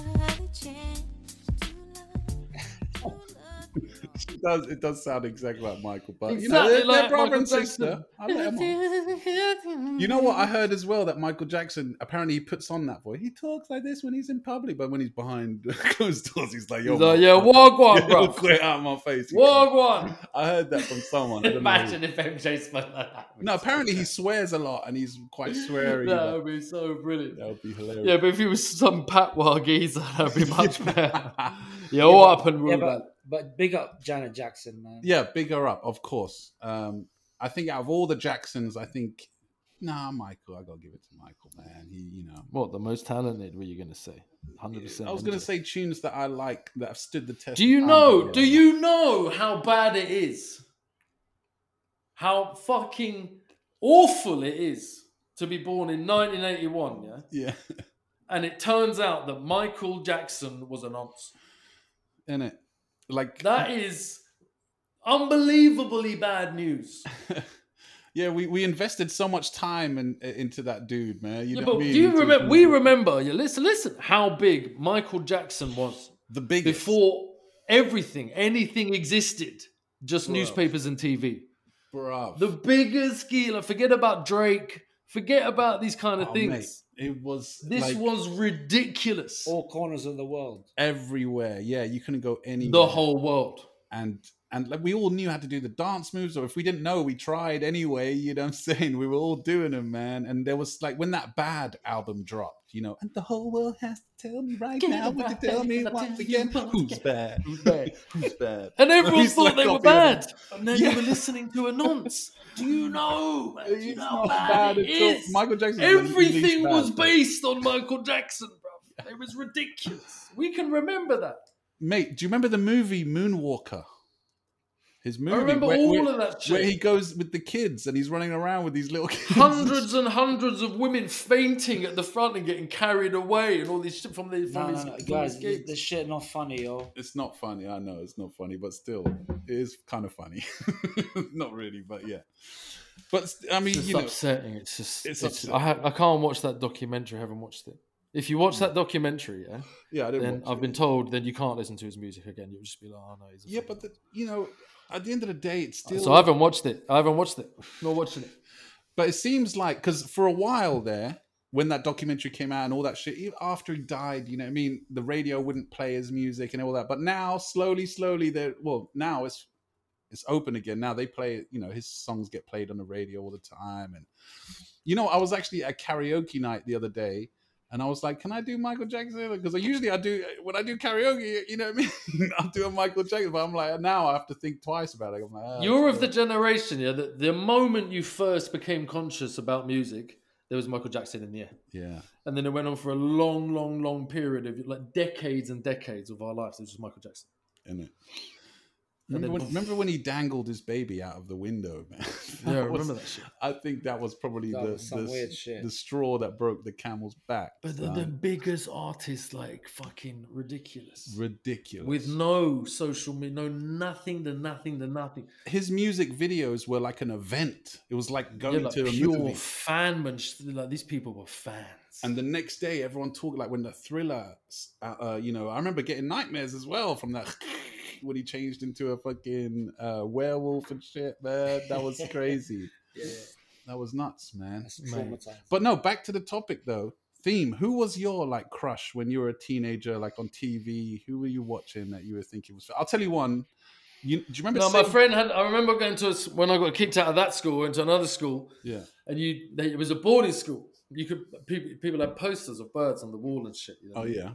It does. It does sound exactly like Michael, but you know, Exactly they're, they're like brother Michael and sister. Jackson. I let 'em on. You know what I heard as well, that Michael Jackson apparently he puts on that voice. He talks like this when he's in public, but when he's behind closed doors, he's like, "Yo, He's like, yeah, wagwan, bro. Get out of my face." Wagwan. I heard that from someone. I don't know who. Imagine if M J spoke like that. No, apparently he swears a lot and he's quite sweary. That but would be so brilliant. that would be hilarious. Yeah, but if he was some Patwa geezer, that would be much better. Yeah, what happened with Yeah, that? but, but big up Janet Jackson, man. Yeah, bigger up, of course. Um, I think out of all the Jacksons, I think, nah, Michael. I gotta give it to Michael, man. He, you know, What, the most talented, were you going to say? one hundred percent. I was gonna say tunes that I like that have stood the test. Do you of time, know, but do yeah. you know how bad it is? How fucking awful it is to be born in nineteen eighty-one, yeah? Yeah, And it turns out that Michael Jackson was a nonce. in it, like That is unbelievably bad news. yeah, we, we invested so much time in, into that dude, man. You Yeah, know but what I mean? do you Into- remember? We remember. Yeah, listen, listen. How big Michael Jackson was the biggest before everything, anything existed. Just Bruh. newspapers and T V. bruv. The biggest skiller. Forget about Drake. Forget about these kind of Oh, things. mate, it was This like was ridiculous. All corners of the world. everywhere. Yeah, you couldn't go anywhere. The whole world. and and like we all knew how to do the dance moves, or if we didn't know, we tried anyway. You know what I'm saying? We were all doing them, man. And there was like when that Bad album dropped, you know, and the whole world has to tell me right Get now. Would you about tell it, me I'll once tell you again once who's again. bad? Who's bad? Who's bad? And everyone He's thought like they were copying bad. it. And then Yeah. you were listening to a nonce. Do you know? Man? Do you It's know how not bad, bad it at all. is? Michael Jackson is the Everything least bad, was bro. based on Michael Jackson, bro. It was ridiculous. We can remember that. Mate, do you remember the movie Moonwalker? His movie. I remember where, all where- of that shit. Where he goes with the kids and he's running around with these little kids. Hundreds and hundreds of women fainting at the front and getting carried away, and all this shit from the from No, his, no, no, from guys, his this, gigs. this shit not funny, yo. It's not funny. I know it's not funny, but still, it is kind of funny. Not really, but yeah. But st- I mean, It's just you know, upsetting. It's just. It's It's upsetting. I, ha- I can't watch that documentary. I haven't watched it. If you watch that documentary, yeah, yeah, I didn't. then watch I've it. been told then you can't listen to his music again. You'll just be like, oh no, he's a Yeah, fucking but the, you know, at the end of the day, it's still. So I haven't watched it. I haven't watched it. Not watching it. But it seems like because for a while there, when that documentary came out and all that shit, even after he died, you know what I mean, the radio wouldn't play his music and all that. But now, slowly, slowly, they're well, now it's it's open again. Now they play, you know, his songs get played on the radio all the time. And you know, I was actually at karaoke night the other day. And I was like, "Can I do Michael Jackson?" Because I usually I do when I do karaoke, you know what I mean. I'll do a Michael Jackson, but I'm like, now I have to think twice about it. I'm like, ah, You're of it's- the generation, yeah. That the moment you first became conscious about music, there was Michael Jackson in the air, yeah. and then it went on for a long, long, long period of like decades and decades of our lives. It was just Michael Jackson. In it. And Remember then- when, remember when he dangled his baby out of the window, man? Yeah, I That was- remember that shit. I think that was probably That the, was some the, weird shit. the straw that broke the camel's back. But the, son. the biggest artists, like fucking ridiculous, Ridiculous. with no social media, no nothing, to nothing, to nothing. His music videos were like an event. It was like going Yeah, like to a pure movie. fanman. Like these people were fans. And the next day, everyone talked like when the Thriller, uh, uh, you know, I remember getting nightmares as well from that when he changed into a fucking uh, werewolf and shit, man. That was crazy. Yeah, That was nuts, man. that's Mate. traumatizing. But no, back to the topic though. Theme. Who was your like crush when you were a teenager, like on T V? Who were you watching that you were thinking was? I'll tell you one. You, do you remember? No, my Sid- friend had. I remember going to a, when I got kicked out of that school, into another school, Yeah. and you. They, it was a boarding school. You could people, people had posters of birds on the wall and shit. You know? Oh yeah.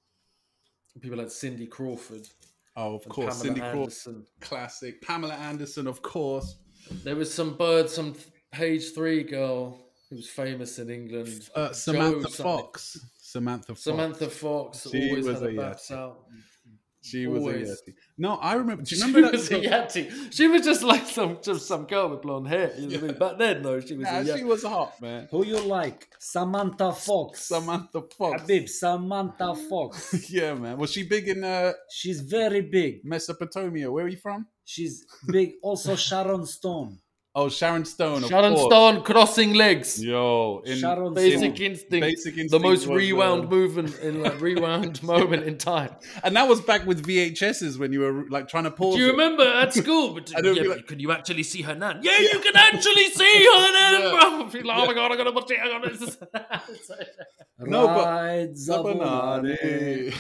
People had Cindy Crawford, Oh, of and course. Pamela Cindy Crawford, Anderson. classic. Pamela Anderson, of course. There was some bird, some page three girl who was famous in England. Uh, Jo Samantha something. Fox. Samantha Fox. Samantha Fox She always was had a her baps Yeti. out. She was Always. a Yeti. No, I remember. Do you She remember was that? a Yeti. She was just like some just some girl with blonde hair. You know what I mean? Back then, though, she was Nah, a she Yeti. was hot, man. Who you like? Samantha Fox. Samantha Fox. Habib, Samantha Fox. Yeah, man. Was she big in uh, She's very big. Mesopotamia? Where are you from? She's big. Also Sharon Stone. Oh, Sharon Stone. Of Sharon course. Stone crossing legs. Yo, in Sharon Basic Stone. instinct. Basic The Instinct most was, rewound uh, movement in like rewound moment in time. and that was back with V H S's when you were like trying to pause. Do you it. remember at school? But, I don't yeah, be but like- can you actually see her nan? Yeah, you can actually see her nan, Yeah. bro. I feel like, oh my god, I gotta watch it. I gotta. No, but- Ride Zabonade.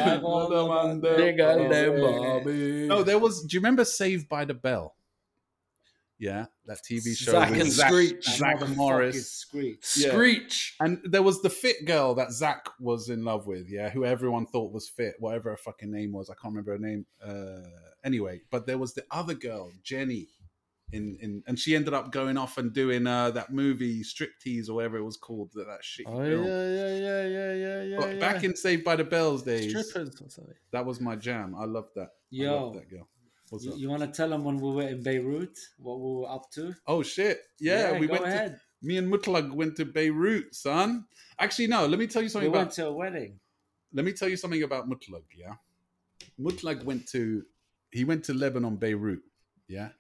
No, there was. Do you remember Saved by the Bell? Yeah, that T V show. Zack with and Zack, Screech. Zack Motherfucking Morris. Screech. Yeah. Screech. And there was the fit girl that Zack was in love with, yeah, who everyone thought was fit, whatever her fucking name was. I can't remember her name. Uh, anyway, but there was the other girl, Jenny, in, in and she ended up going off and doing uh, that movie Striptease or whatever it was called, that, that shit. Oh yeah, yeah, yeah, yeah, yeah, yeah. But yeah. back in Saved by the Bells days, strippers or something. that was my jam. I loved that. I Yo. loved that girl. What's You, up? you want to tell them when we were in Beirut, what we were up to? Oh shit! Yeah, we go went. ahead. To, me and Mutlug went to Beirut, son. Actually, no. Let me tell you We something went about. to a wedding. Let me tell you something about Mutlug. Yeah, Mutlug went to. He went to Lebanon, Beirut. Yeah.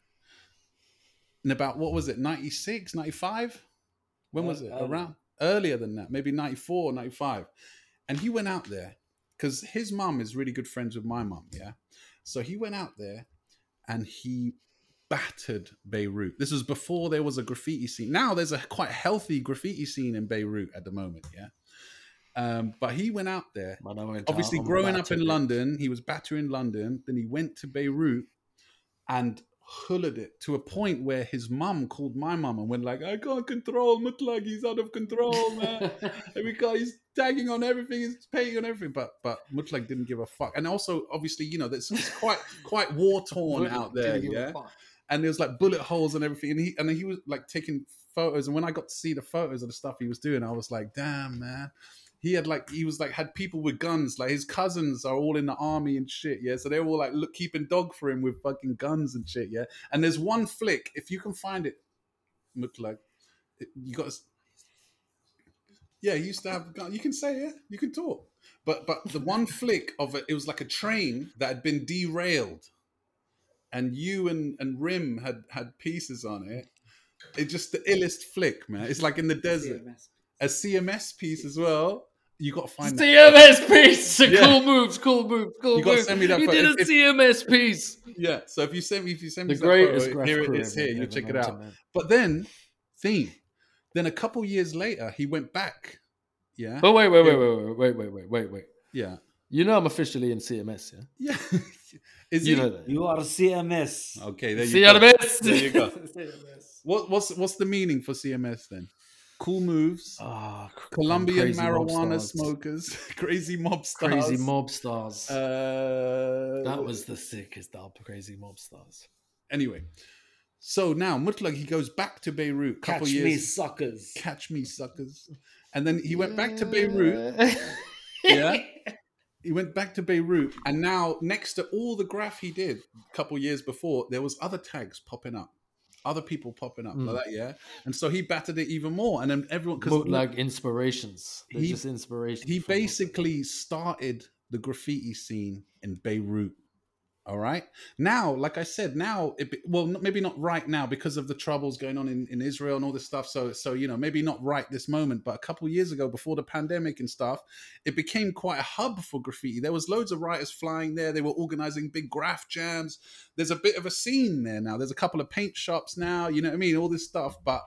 In about what was it? ninety-six, ninety-five? When was Uh, it? earlier. Around earlier than that, maybe ninety-four, ninety-five. And he went out there because his mum is really good friends with my mum. Yeah. So he went out there and he battered Beirut. This was before there was a graffiti scene. Now there's a quite healthy graffiti scene in Beirut at the moment, yeah. Um, but he went out there. Man, I went Obviously, out on growing up battered in it. London, he was battering London. Then he went to Beirut and hullered it to a point where his mum called my mum and went like, "I can't control Mutlug. He's out of control, man. And we can't, he's tagging on everything. He's paying on everything." But but Mutlug didn't give a fuck. And also, obviously, you know, that's it's quite quite war torn out there, Didn't give a yeah. fuck. And there was like bullet holes and everything. And he and he was like taking photos. And when I got to see the photos of the stuff he was doing, I was like, damn, man. He had like he was like had people with guns. Like his cousins are all in the army and shit. Yeah, so they were all like look keeping dog for him with fucking guns and shit. Yeah, and there's one flick if you can find it, Mutlug, you got. Yeah, he used to have a gun. You can say it. You can talk. But but the one flick of it, it was like a train that had been derailed, and you and and Rim had had pieces on it. It's just the illest flick, man. It's like in the desert. A C M S piece as well. You got to find that. C M S piece. Yeah. Cool moves, cool moves, cool You gotta moves. send me that He photo. did a If- C M S piece. Yeah. So if you send me, if you send me The that greatest photo, graph here it career is. Here, ever- you ever check it known out. to man. But then, theme. Then a couple years later, he went back. Yeah. But wait, wait, wait, wait, wait, wait, wait, wait, wait, wait. Yeah. You know I'm officially in C M S, yeah? Yeah. Is You he? know that. You are C M S. Okay. There you C go. M S. There you go. What, what's what's the meaning for C M S then? Cool moves. Ah, Colombian crazy mob marijuana stars. smokers. Crazy mob stars. Crazy mob stars. Uh, that was the sickest dub. Crazy mob stars. Anyway, so now Mutlug, he goes back to Beirut. Couple Catch years. me, suckers. Catch me, suckers. And then he went back to Beirut. Yeah. He went back to Beirut, and now next to all the graph he did a couple years before, there was other tags popping up, other people popping up Mm. like that, yeah. And so he battered it even more, and then everyone because Like inspirations. They're He- just inspirations. he from- basically started the graffiti scene in Beirut. All right. Now, like I said, now, it, be- well, n- maybe not right now because of the troubles going on in, in Israel and all this stuff. So, so you know, maybe not right this moment, but a couple of years ago, before the pandemic and stuff, it became quite a hub for graffiti. There was loads of writers flying there. They were organizing big graph jams. There's a bit of a scene there now. There's a couple of paint shops now. You know what I mean? All this stuff, but.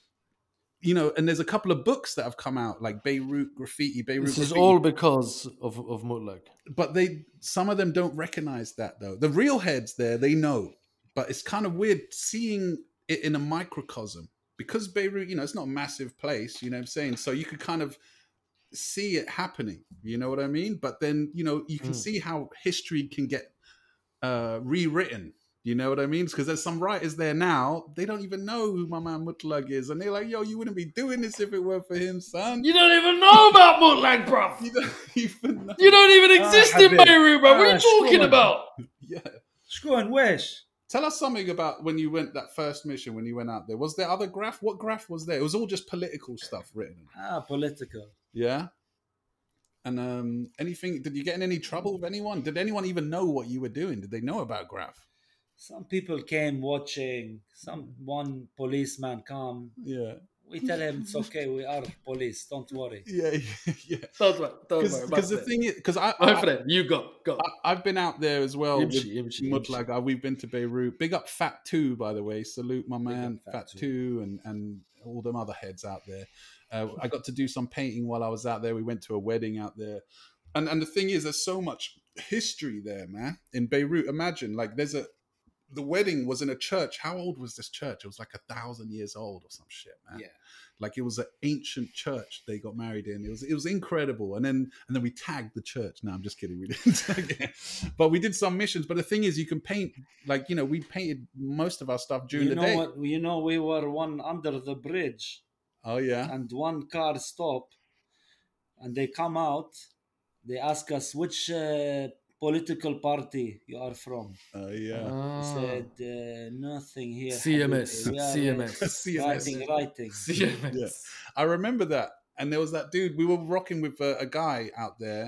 You know, and there's a couple of books that have come out, like Beirut Graffiti, Beirut This is Graffiti. all because of of Mutlug. But they, some of them don't recognize that though. The real heads there, they know, but it's kind of weird seeing it in a microcosm because Beirut, you know, it's not a massive place, you know what I'm saying? So you could kind of see it happening, you know what I mean? But then, you know, you can Mm. see how history can get uh, rewritten. You know what I mean? Because there's some writers there now, they don't even know who my man Mutlug is. And they're like, yo, you wouldn't be doing this if it weren't for him, son. You don't even know about Mutlug, bro. You don't even know. You don't even exist Ah, in Habib. Beirut, bro. What are Ah, you talking sure. about? Yeah. Screw and wish. Tell us something about when you went that first mission, when you went out there. Was there other graph? What graph was there? It was all just political stuff written. Ah, political. Yeah. And um, anything, did you get in any trouble with anyone? Did anyone even know what you were doing? Did they know about graph? Some people came watching. Some one policeman come. Yeah. We tell him it's okay. We are police. Don't worry. Yeah, yeah. Don't worry, don't worry. Because the my friend. thing is, because I, My I, friend, you go, go. I, I've been out there as well with Imshi, Imshi, Mutlaq. Uh, We've been to Beirut. Big up Fat Two, by the way. Salute my man up Fat Fat Two and and all them other heads out there. Uh, I got to do some painting while I was out there. We went to a wedding out there, and and the thing is, there's so much history there, man. In Beirut, imagine like there's a the wedding was in a church. How old was this church? It was like a thousand years old or some shit, man. Yeah. Like it was an ancient church they got married in. It was it was incredible. And then and then we tagged the church. No, I'm just kidding. We didn't tag it. But we did some missions. But the thing is, you can paint like you know we painted most of our stuff during You the know day. what? You know we were one under the bridge, Oh yeah. and one car stop, and they come out. They ask us which uh, political party you are from. Oh yeah. Ah. We said uh, nothing here. C M S, habibi. We are, C M S. uh, C M S. Writing, writing. C M S. Yeah. I remember that. And there was that dude. We were rocking with a, a guy out there.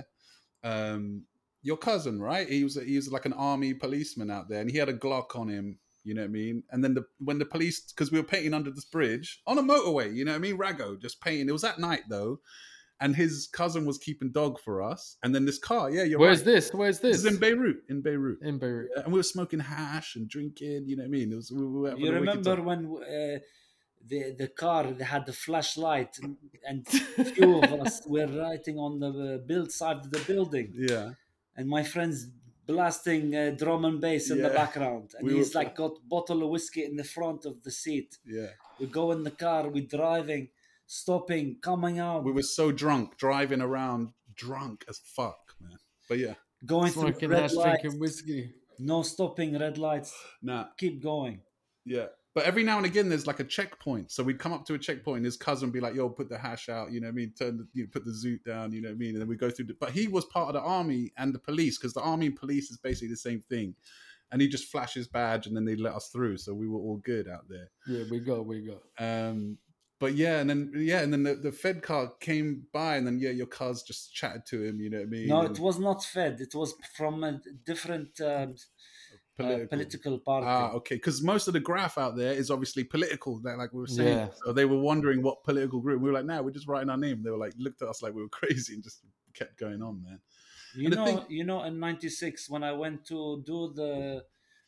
Um, your cousin, right? He was he was like an army policeman out there, and he had a Glock on him. You know what I mean? And then the when the police, because we were painting under this bridge on a motorway. You know what I mean? Rago just painting. It was at night though, and his cousin was keeping dog for us. And then this car, yeah, you're Where's right. this? Where's This this? is in Beirut. In Beirut. In Beirut. And we were smoking hash and drinking. You know what I mean? It was. We were having You a wicked remember time. when uh, the the car they had the flashlight, and, and few of us were writing on the uh, build side of the building, Yeah. and my friends blasting uh, drum and bass in the Yeah. background, and We he's were- like got bottle of whiskey in the front of the seat. Yeah. We go in the car, we driving, stopping, coming out, We were so drunk, driving around, drunk as fuck, man. But yeah, going through Smoking red hash, lights, drinking whiskey. no stopping, red lights, nah, keep going. yeah. But every now and again, there's like a checkpoint. So we'd come up to a checkpoint, and his cousin would be like, "Yo, put the hash out," you know what I mean? Turn the, you know, put the zoot down, you know what I mean? And then we go through. The, but he was part of the army and the police because the army and police is basically the same thing. And he just flashed his badge, and then they let us through. So we were all good out there. Yeah, we got, we got. Um, but yeah, and then yeah, and then the, the Fed car came by, and then yeah, your cuz just chatted to him, you know what I mean? No, And it was not Fed. It was from a different um, political. uh, political party. Ah, okay. Because most of the graph out there is obviously political, that- like we were saying. Yeah. So they were wondering what political group. We were like, no, we're just writing our name. They were like, looked at us like we were crazy and just kept going on, man. You And the know, thing- you know, in ninety-six when I went to do the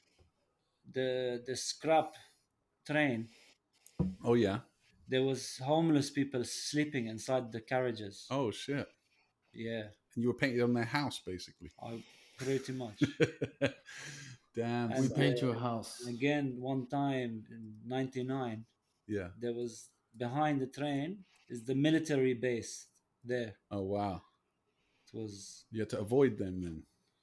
the the scrap train, Oh yeah. there was homeless people sleeping inside the carriages. Oh shit. Yeah, And you were painted on their house, basically. I pretty much. Damn. And, We uh, paint your house. Again, one time in ninety-nine, Yeah. there was behind the train is the military base there. Oh wow. It was You had to avoid them then.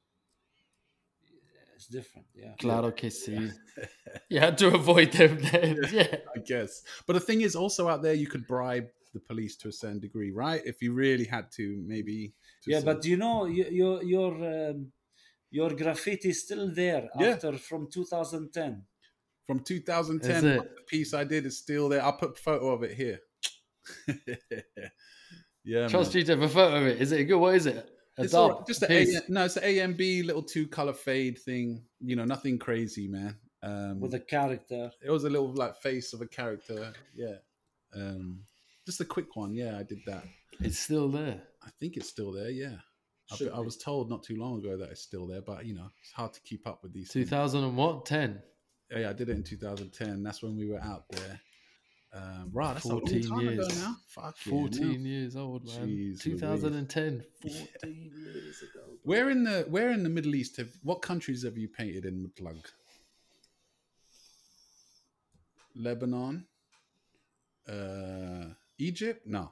it's different. Yeah. Claro que sí. You had to avoid them then. Yeah. I guess. But the thing is, also out there, you could bribe the police to a certain degree, right? If you really had to, maybe. To Yeah, some- but you know, you- your your um, your graffiti is still there Yeah. after from two thousand ten. from two thousand ten, Is it? the piece I did is still there. I'll put a photo of it here. Yeah, Trust man. you to have a photo of it. Is it good? What is it? A It's dub? all right. Just a Piece? A- no, it's an A M B little two color fade thing. You know, nothing crazy, man. Um, With a character. it was a little like face of a character. Yeah, um, just a quick one. Yeah, I did that. It's still there. I think it's still there. Yeah, I, Should I be. was told not too long ago that it's still there, but you know, it's hard to keep up with these. two things. thousand and what? ten. Yeah, yeah, I did it in two thousand ten. That's when we were out there. Um, right, that's a long fourteen time ago years. now. Fuck yeah, fourteen now. years old, man. Jeez twenty ten. fourteen years ago. Where in the where in the Middle East have what countries have you painted in Mutlaq? Lebanon, uh, Egypt? No,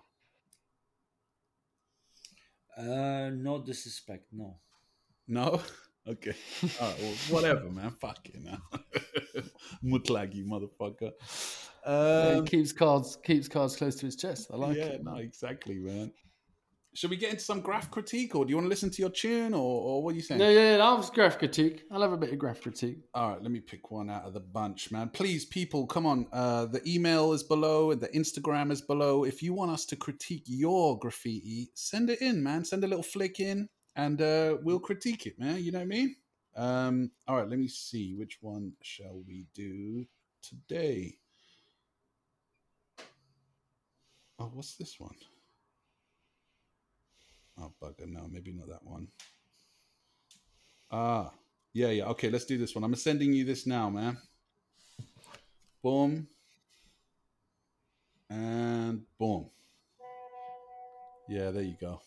Uh, no disrespect, no. no. Okay, all right, well, whatever, man. Fuck you now, Mutlaq, you motherfucker. Yeah, Um, he keeps cards keeps cards close to his chest. I like yeah, it. no, exactly, man. Should we get into some graph critique, or do you want to listen to your tune, or, or what are you saying? No, yeah, yeah, I'll have graph critique. I'll have a bit of graph critique. All right, let me pick one out of the bunch, man. Please, people, come on. Uh, the email is below and the Instagram is below. If you want us to critique your graffiti, send it in, man. Send a little flick in and uh, we'll critique it, man. You know what I mean? Um, all right, let me see. Which one shall we do today? Oh, what's this one? Oh, bugger. No, maybe not that one. Ah, yeah, yeah. Okay, let's do this one. I'm sending you this now, man. Boom. And boom. Yeah, there you go.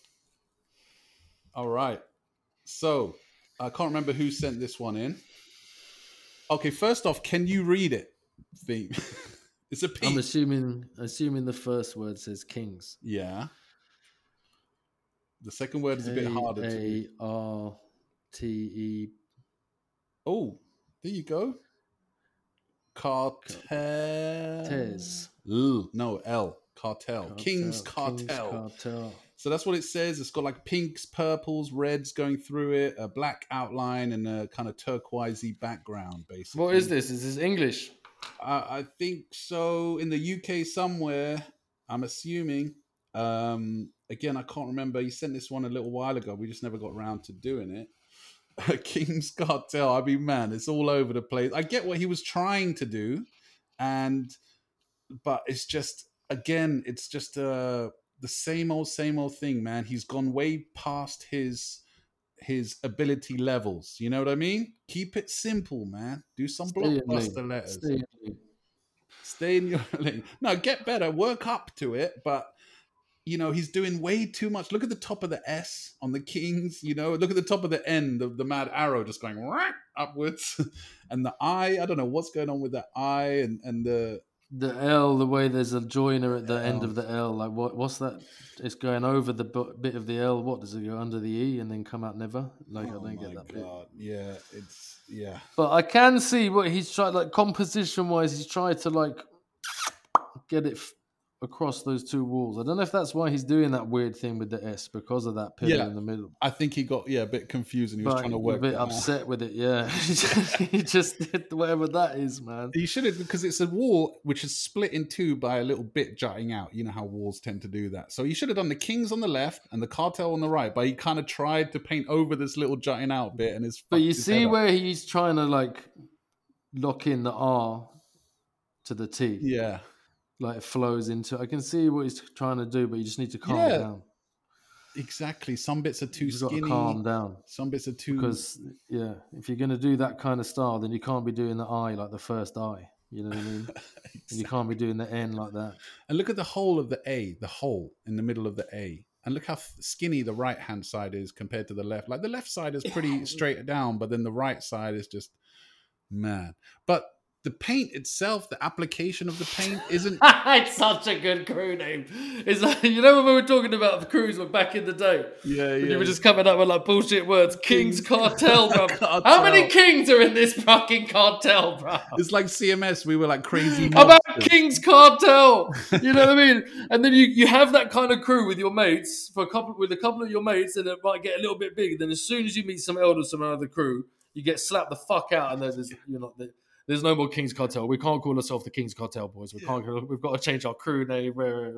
All right. So, I can't remember who sent this one in. Okay, first off, can you read it? Theme. It's a P. I'm assuming assuming the first word says kings. Yeah. The second word is a bit harder to read. A R T E. Oh, there you go. Cartel. Tez. L. No, L. Cartel. Cartel. King's Cartel. King's Cartel. So that's what it says. It's got like pinks, purples, reds going through it, a black outline, and a kind of turquoisey background, basically. What is this? Is this English? Uh, I think so. In the U K somewhere, I'm assuming. Um, again, I can't remember. He sent this one a little while ago. We just never got around to doing it. King's Cartel. I mean, man, it's all over the place. I get what he was trying to do, and but it's just again, it's just uh, the same old, same old thing, man. He's gone way past his his ability levels. You know what I mean? Keep it simple, man. Do some Stay in lane. blockbuster letters. Stay in lane. Stay in your lane. No, get better. Work up to it, but. You know, he's doing way too much. Look at the top of the S on the Kings, you know. Look at the top of the N, the, the mad arrow just going upwards. And the I, I don't know what's going on with the I and, and the... The L, the way there's a joiner at the end L. of the L. Like, what? what's that? It's going over the bu- bit of the L. What, does it go under the E and then come out never? Like, oh I don't my get that bit. God. Yeah, it's... Yeah. But I can see what he's tried, like, composition-wise, he's tried to, like, get it... F- across those two walls. I don't know if that's why he's doing that weird thing with the S, because of that pillar Yeah. in the middle. I think he got, yeah, a bit confused and he was But trying to a work bit that out. upset with it, yeah. He just did whatever that is, man. He should have, because it's a wall which is split in two by a little bit jutting out. You know how walls tend to do that. So he should have done the Kings on the left and the Cartel on the right, but he kind of tried to paint over this little jutting out bit and his. But you see where he's trying to, like, lock in the R to the T. Yeah. Like, it flows into... I can see what he's trying to do, but you just need to calm Yeah. down. Exactly. Some bits are too You've got skinny. to calm down. Some bits are too... Because, yeah, if you're going to do that kind of style, then you can't be doing the I like the first I. You know what I mean? Exactly. And you can't be doing the N like that. And look at the hole of the A, the hole in the middle of the A. And look how skinny the right-hand side is compared to the left. Like, the left side is pretty straight down, but then the right side is just... Man. But... The paint itself, the application of the paint isn't... It's such a good crew name. It's like, you know when we were talking about the crews back in the day? Yeah, When yeah. you were just coming up with like bullshit words. King's, King's Cartel, bro. Cartel. How many kings are in this fucking cartel, bro? It's like C M S. We were like crazy About monsters. King's Cartel. You know what I mean? And then you, you have that kind of crew with your mates, for a couple with a couple of your mates, and it might get a little bit big. Then as soon as you meet some elders from another crew, you get slapped the fuck out, and there's you're not there. There's no more King's Cartel. We can't call ourselves the King's Cartel, boys. We can't. We've got to change our crew name.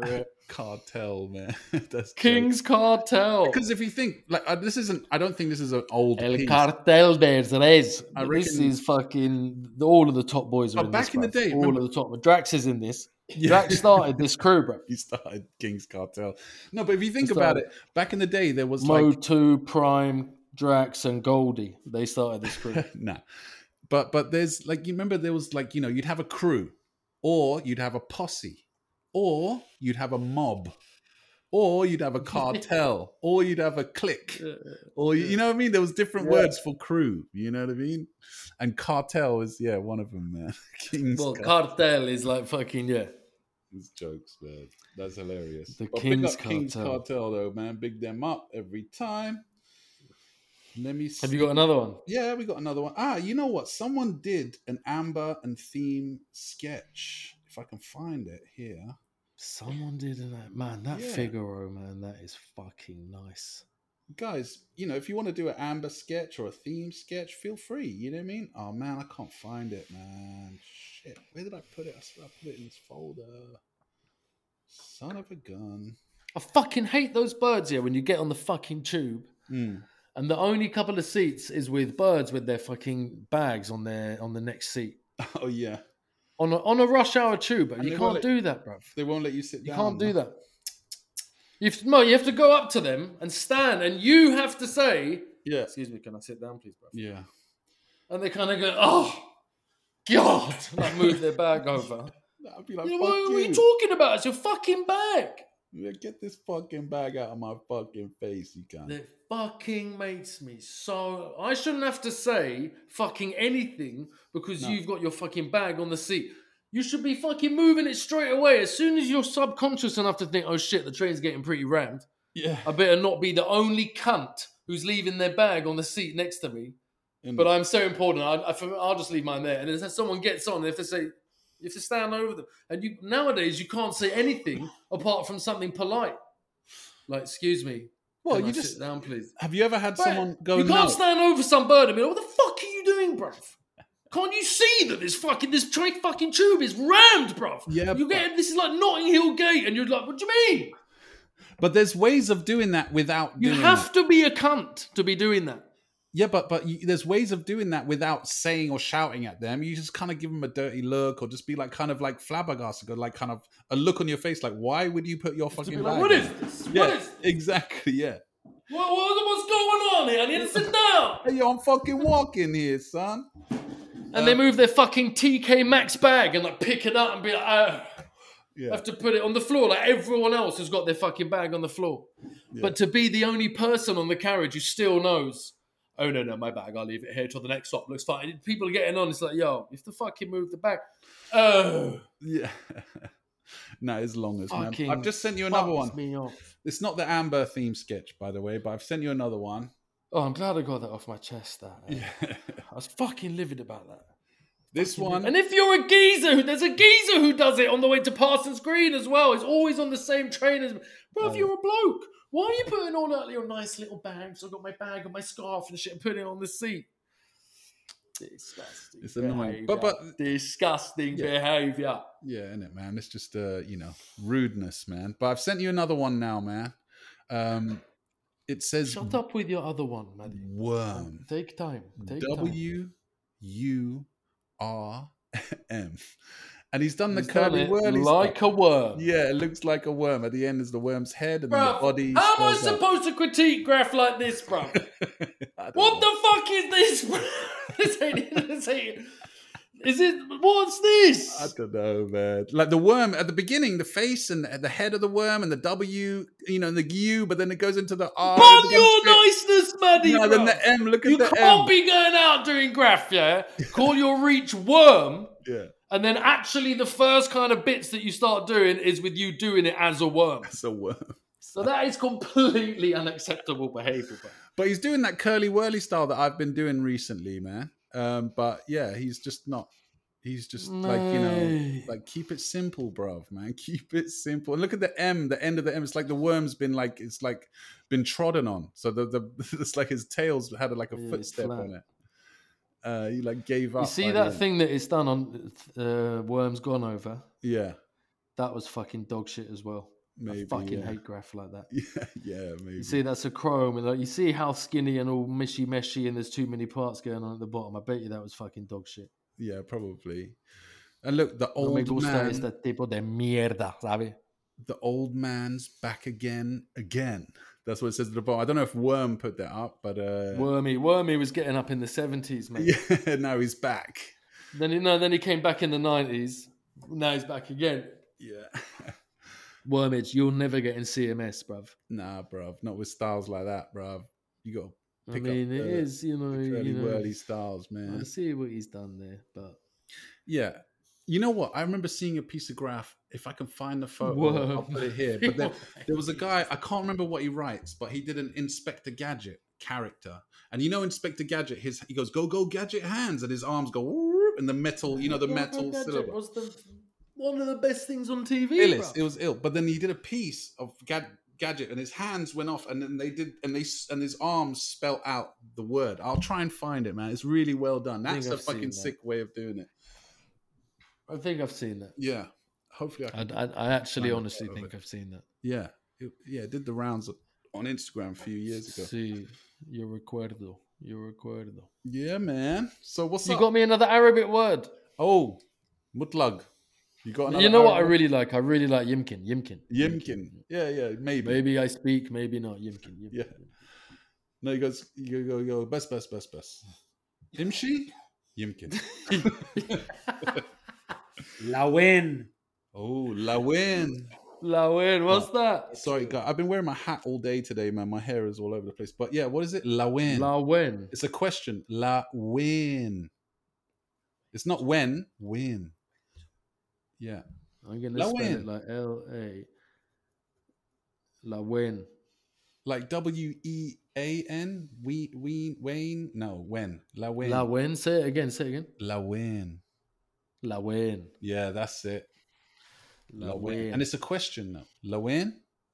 Cartel, man. That's King's Cartel. Because if you think like uh, this isn't, I don't think this is an old El piece. Cartel de Reyes. I This reckon- is fucking all of the top boys are But in back this. in the bruv. day, all remember- of the top. Drax is in this. Yeah. Drax started this crew, bro. He started King's Cartel. No, but if you think He about started- it, back in the day there was Mo like two, Prime, Drax, and Goldie. They started this crew. nah. But but there's like you remember there was like you know you'd have a crew, or you'd have a posse, or you'd have a mob, or you'd have a cartel, or you'd have a clique, or you, you know what I mean. There was different Yeah. words for crew. You know what I mean? And cartel is yeah one of them, man. King's Well, Cartel. Cartel is like fucking, yeah. These jokes, man. That's hilarious. The But King's big up King's Cartel. Cartel, though, man. Big them up every time. Let me see. Have you got another one? Yeah, we got another one. Ah, you know what? Someone did an Amber and Theme sketch. If I can find it here. Someone did that. Man, that Yeah. Figaro, man, that is fucking nice. Guys, you know, if you want to do an Amber sketch or a theme sketch, feel free. You know what I mean? Oh, man, I can't find it, man. Shit. Where did I put it? I swear I put it in this folder. Son of a gun. I fucking hate those birds here when you get on the fucking tube Mm. and the only couple of seats is with birds with their fucking bags on their on the next seat Oh yeah. on a, on a rush hour tube. But And you they can't won't let- do that, bruv. They won't let you sit You down. can't do no? that. You've, no, you have to go up to them and stand, and you have to say, Yeah. "Excuse me, can I sit down, please, bruv?" Yeah. And they kind of go, "Oh, God!" Like move their bag over. I'd be like, You know, fuck what, you. what are you talking about? It's your fucking bag. Yeah, get this fucking bag out of my fucking face, you can't. That fucking makes me so. I shouldn't have to say fucking anything because No. you've got your fucking bag on the seat. You should be fucking moving it straight away. As soon as you're subconscious enough to think, oh shit, the train's getting pretty rammed, Yeah. I better not be the only cunt who's leaving their bag on the seat next to me. And- But I'm so important, I, I, I'll just leave mine there. And as someone gets on, they have to say, you have to stand over them. And you nowadays, you can't say anything apart from something polite. Like, excuse me, well, can you I just sit down, please? have you ever had But someone go? you can't no? stand over some bird and be like, what the fuck are you doing, bruv? Can't you see that this fucking this tra- fucking tube is rammed, bruv? Yeah, you but- get this is like Notting Hill Gate, and you're like, what do you mean? But there's ways of doing that without. You doing have that. to be a cunt to be doing that. Yeah, but but you, there's ways of doing that without saying or shouting at them. You just kind of give them a dirty look, or just be like kind of like flabbergasted, go like kind of a look on your face, like why would you put your To fucking be like, bag what in? is this? Yeah, What is exactly. Yeah. what, what, what's going on here? I need to sit down. Hey, yo, I'm fucking walking here, son. And they move their fucking T K Maxx bag and like pick it up and be like, oh. Yeah. Have to put it on the floor like everyone else has got their fucking bag on the floor. But to be the only person on the carriage who still knows, oh no, no, my bag, I'll leave it here till the next stop. Looks fine. People are getting on. It's like, yo, you have to fucking move the bag. Oh, Yeah. No, it's long as man. fucking I've just sent you another fucks one. me off. It's not the Amber theme sketch, by the way, but I've sent you another one. Oh, I'm glad I got that off my chest. That uh, Yeah. I was fucking livid about that. This one. And if you're a geezer, who- there's a geezer who does it on the way to Parsons Green as well. He's always on the same train as. Bro, if you're a bloke, why are you putting all that your nice little bags? I've got my bag and my scarf and shit, and putting it on the seat. Disgusting. It's annoying. behaviour. But- but- disgusting Yeah. behaviour. Yeah, innit, man? It's just uh, you know, rudeness, man. But I've sent you another one now, man. Um, it says Shut up with your other one, Maddie. worm. Take time. Take time. W U R M, and he's done the He's done curly it whirly like stuff. a worm. Yeah, it looks like a worm. At the end is the worm's head, and then the Bruv, body. how am I swells up. supposed to critique graph like this, bro? I don't What know. the fuck is this, bro? This ain't, this ain't, is it? What's this? I don't know, man. Like the worm at the beginning, the face and the, the head of the worm, and the W, you know, and the U, but then it goes into the R. Bun it your becomes straight- niceness, Maddie, No, bro. then the M. Look at You the can't M. be going out doing graph, yeah? Call your reach worm, Yeah, and then actually the first kind of bits that you start doing is with you doing it as a worm. it's a worm. So that is completely unacceptable behaviour, bro. But he's doing that curly whirly style that I've been doing recently, man. Um, but yeah, he's just not. He's just like, you know, Mate. like keep it simple, bruv, man. Keep it simple. And look at the M, the end of the M. It's like the worm's been like it's like been trodden on. So the the it's like his tail's had like a Yeah, it's footstep flat. on it. Uh, he like gave up. You see by the that end. thing that it's done on uh, Worms Gone Over? Yeah, That was fucking dog shit as well. maybe. I fucking yeah. hate graph like that. Yeah, yeah, maybe. You see, that's a chrome, and like you see how skinny and all mishy meshy, and there's too many parts going on at the bottom. I bet you that was fucking dog shit. Yeah, probably. And look, the No me old gusta man. este tipo de mierda, ¿sabes? The old man's back again, again. That's what it says at the bottom. I don't know if Worm put that up, but uh, Wormy, Wormy was getting up in the seventies, mate. yeah, now he's back. Then he, no, then he came back in the nineties. Now he's back again. Yeah. Wormage, you'll never get in C M S, bruv. Nah, bruv. Not with styles like that, bruv. You got to I pick mean, up it the, is, you know, the curly you know. whirly styles, I man. see what he's done there, but Yeah. You know what? I remember seeing a piece of graph. If I can find the photo, Whoa. I'll put it here. But there, there was a guy, I can't remember what he writes, but he did an Inspector Gadget character. And you know Inspector Gadget, his he goes, go, go, Gadget hands. And his arms go, whoop, and the metal, you know, the metal Gadget cylinder. was the, one of the best things on T V. Illest. bruv. It was ill. But then he did a piece of Gad- Gadget, and his hands went off, and then they did, and they and his arms spelt out the word. I'll try and find it, man. It's really well done. I think That's a I've seen fucking that. sick way of doing it. I think I've seen that. Yeah. Hopefully, I I, can. I, I actually Find a honestly photo of think it. I've seen that. Yeah, it, yeah. It did the rounds on Instagram a few years ago. Sí, yo recuerdo. Yo recuerdo. Yeah, man. So what's You up? got me another Arabic word. Oh, mutlug. You got another You know what I Arabic- really like? I really like Yimkin. Yimkin. Yimkin. Yeah, yeah, maybe. Maybe I speak, maybe not. Yimkin. Yimkin. Yeah. No, he goes, you go, you go, best, best, best, best. Imshi? Yimkin. Lawin. Oh, Lawin. Lawin, what's that? Sorry, guy. I've been wearing my hat all day today, man. My hair is all over the place. But yeah, what is it? Lawin. Lawin. It's a question. Lawin. It's not when, win. Yeah. I'm going to spell Lawin. it like L A. Lawin. Like W E A N? We, we, Wayne? No, when. Lawin. Lawin. Say it again. Say it again. Lawin. Lawin. Yeah, that's it. Lawin. Lawin. And it's a question now. Lawin?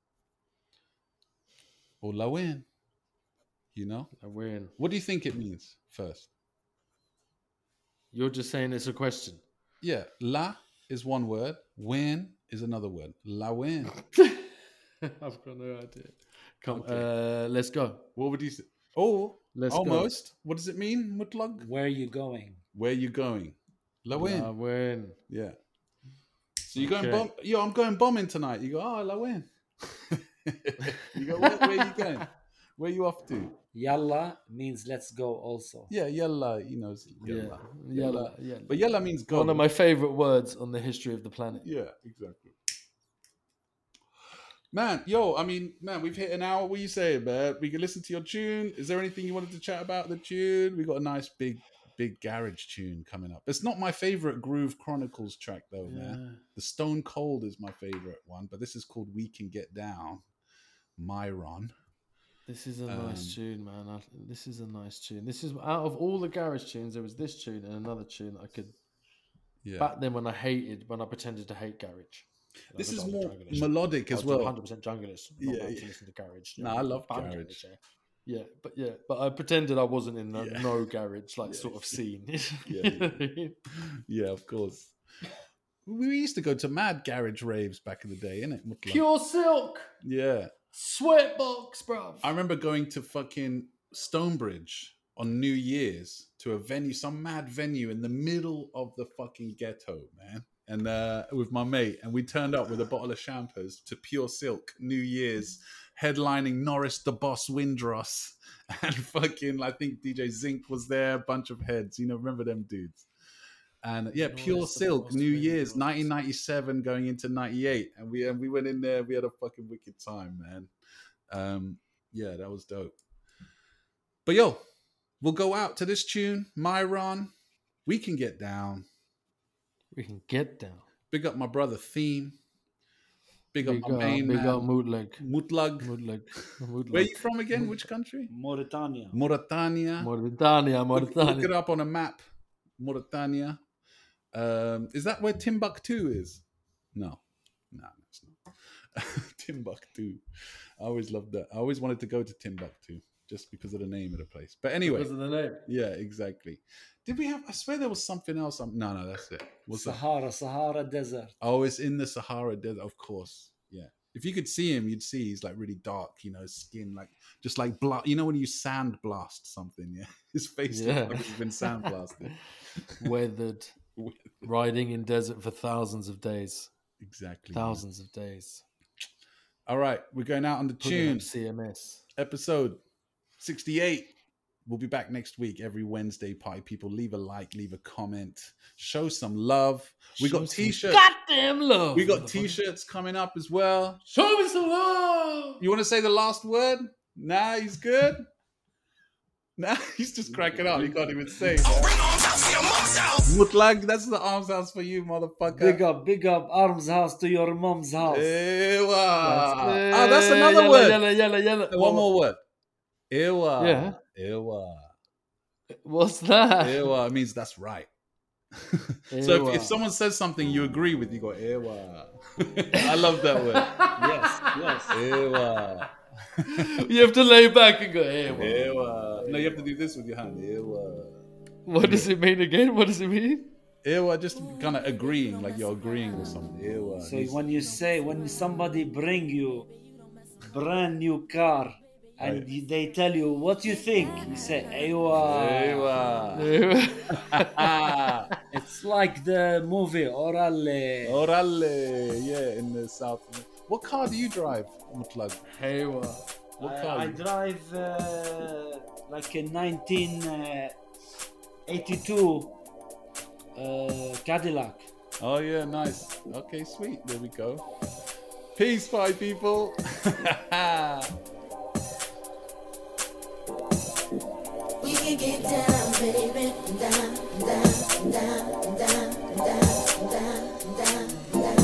Or Lawin? You know? Lawin. What do you think it means first? You're just saying it's a question. Yeah. La is one word. Win is another word. Lawin. I've got no idea. Come, Okay. uh, let's go. What would you say? Oh, Let's go. almost. What does it mean, mutlug? Where are you going? Where you going? Lawin. Lawin. Yeah. So you're going Okay. bomb. Yo, I'm going bombing tonight. You go, oh, Lawin. You go, where, where are you going? Where you off to? Yalla means let's go also. Yeah, yalla. You know, it's Yeah. yalla. Yalla. Yalla. But yalla means go. One of my favorite words on the history of the planet. Yeah, exactly. Man, yo, I mean, man, we've hit an hour. What are you saying, man? We can listen to your tune. Is there anything you wanted to chat about the tune? We got a nice big, big garage tune coming up. It's not my favorite Groove Chronicles track though, man. The Stone Cold is my favorite one, but this is called We Can Get Down. Myron. This is a Um, nice tune, man. I, this is a nice tune. This is out of all the garage tunes, there was this tune and another tune that I could. Yeah. Back then, when I hated, when I pretended to hate garage. Like, This I is was more junglist. melodic I as was one well. hundred percent junglist. Not Yeah, yeah, yeah. to listen to garage. No, I love Band garage. yeah. Yeah, but yeah, but I pretended I wasn't in the Yeah. no garage like Yeah. sort of scene. Yeah, You yeah. know what I mean? Yeah, of course. We used to go to mad garage raves back in the day, innit? Mutlaq? Pure silk, Yeah. sweatbox, bro. I remember going to fucking Stonebridge on New Year's to a venue, some mad venue in the middle of the fucking ghetto, man. And uh, with my mate, and we turned up with a bottle of champers to Pure Silk New Year's, headlining Norris the Boss Windross, and fucking I think D J Zinc was there, a bunch of heads, you know, remember them dudes. And yeah, Norris Pure the Silk Boss New Year's, Windross. nineteen ninety-seven going into ninety-eight, and we and we went in there, we had a fucking wicked time, man. Um, yeah, that was dope. But yo, we'll go out to this tune, Myron. We Can Get Down. We can get down. Big up my brother Theme. Big up Big my up, main big man, up, Mootleg. Mutlug. Mootleg. Mootleg. Where you from again? Which country? Mauritania. Mauritania. Mauritania, Look, look Mauritania. it up on a map. Mauritania. Um, is that where Timbuktu is? No. No, it's not. Timbuktu. I always loved that. I always wanted to go to Timbuktu just because of the name of the place. But anyway. Because of the name. Yeah, exactly. Did we have? I swear there was something else. Um, no, no, that's it. What's that? Sahara, Sahara Desert. Oh, it's in the Sahara Desert, of course. Yeah. If you could see him, you'd see he's like really dark. You know, skin like just like blood. You know when you sand blast something? Yeah, his face Yeah. looks like it's been sandblasted. Weathered, riding in desert for thousands of days. Exactly. Thousands of days. All right, we're going out on the Putting tune. up C M S. Episode sixty-eight. We'll be back next week, every Wednesday, party people. Leave a like, leave a comment, show some love. We Show got some t-shirts. Goddamn love. We got motherfucker. t-shirts coming up as well. Show me some love. You want to say the last word? Nah, he's good. Nah, he's just cracking up. He can't even say. Mutlaq, that's the arms house for you, motherfucker. Big up, big up, arms house to your mom's house. Ewa. That's, Ah, that's uh, another yalla, word. Yalla, yalla, yalla. One more word. Ewa. Yeah. Ewa. What's that? Ewa means that's right. So Ewa. if, if someone says something you agree with, you go Ewa. I love that word. Yes, yes. Ewa. You have to lay back and go, hey, what, Ewa. No, you have to do this with your hand. Ewa. what does it mean again? What does it mean? Ewa, just kind of agreeing, like you're agreeing with something. Ewa. So when you say, when somebody bring you brand new car, and Right. you- they tell you what you think. You say, "Aywa." It's like the movie Orale. Orale, yeah, in the south. What car do you drive, Mutlaq? Haywa. What I, car? I you- drive uh, like a nineteen eighty-two uh, Cadillac. Oh yeah, nice. Okay, sweet. There we go. Peace, bye, people. We can get down, baby, down, down, down, down, down, down, down, down,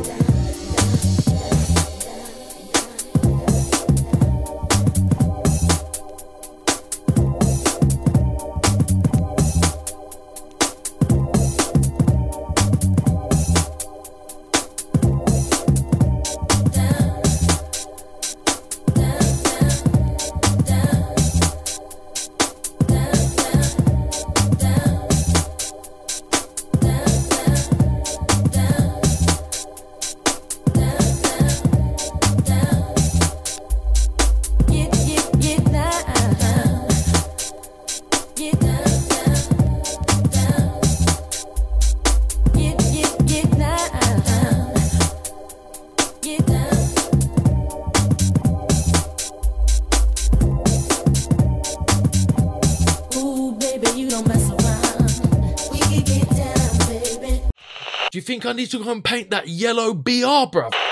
Get, get, get down. Get down, down, down. Get, get, get down. Get down. Ooh, baby, you don't mess around. We can get down, baby. Do you think I need to go and paint that yellow B R, bruv?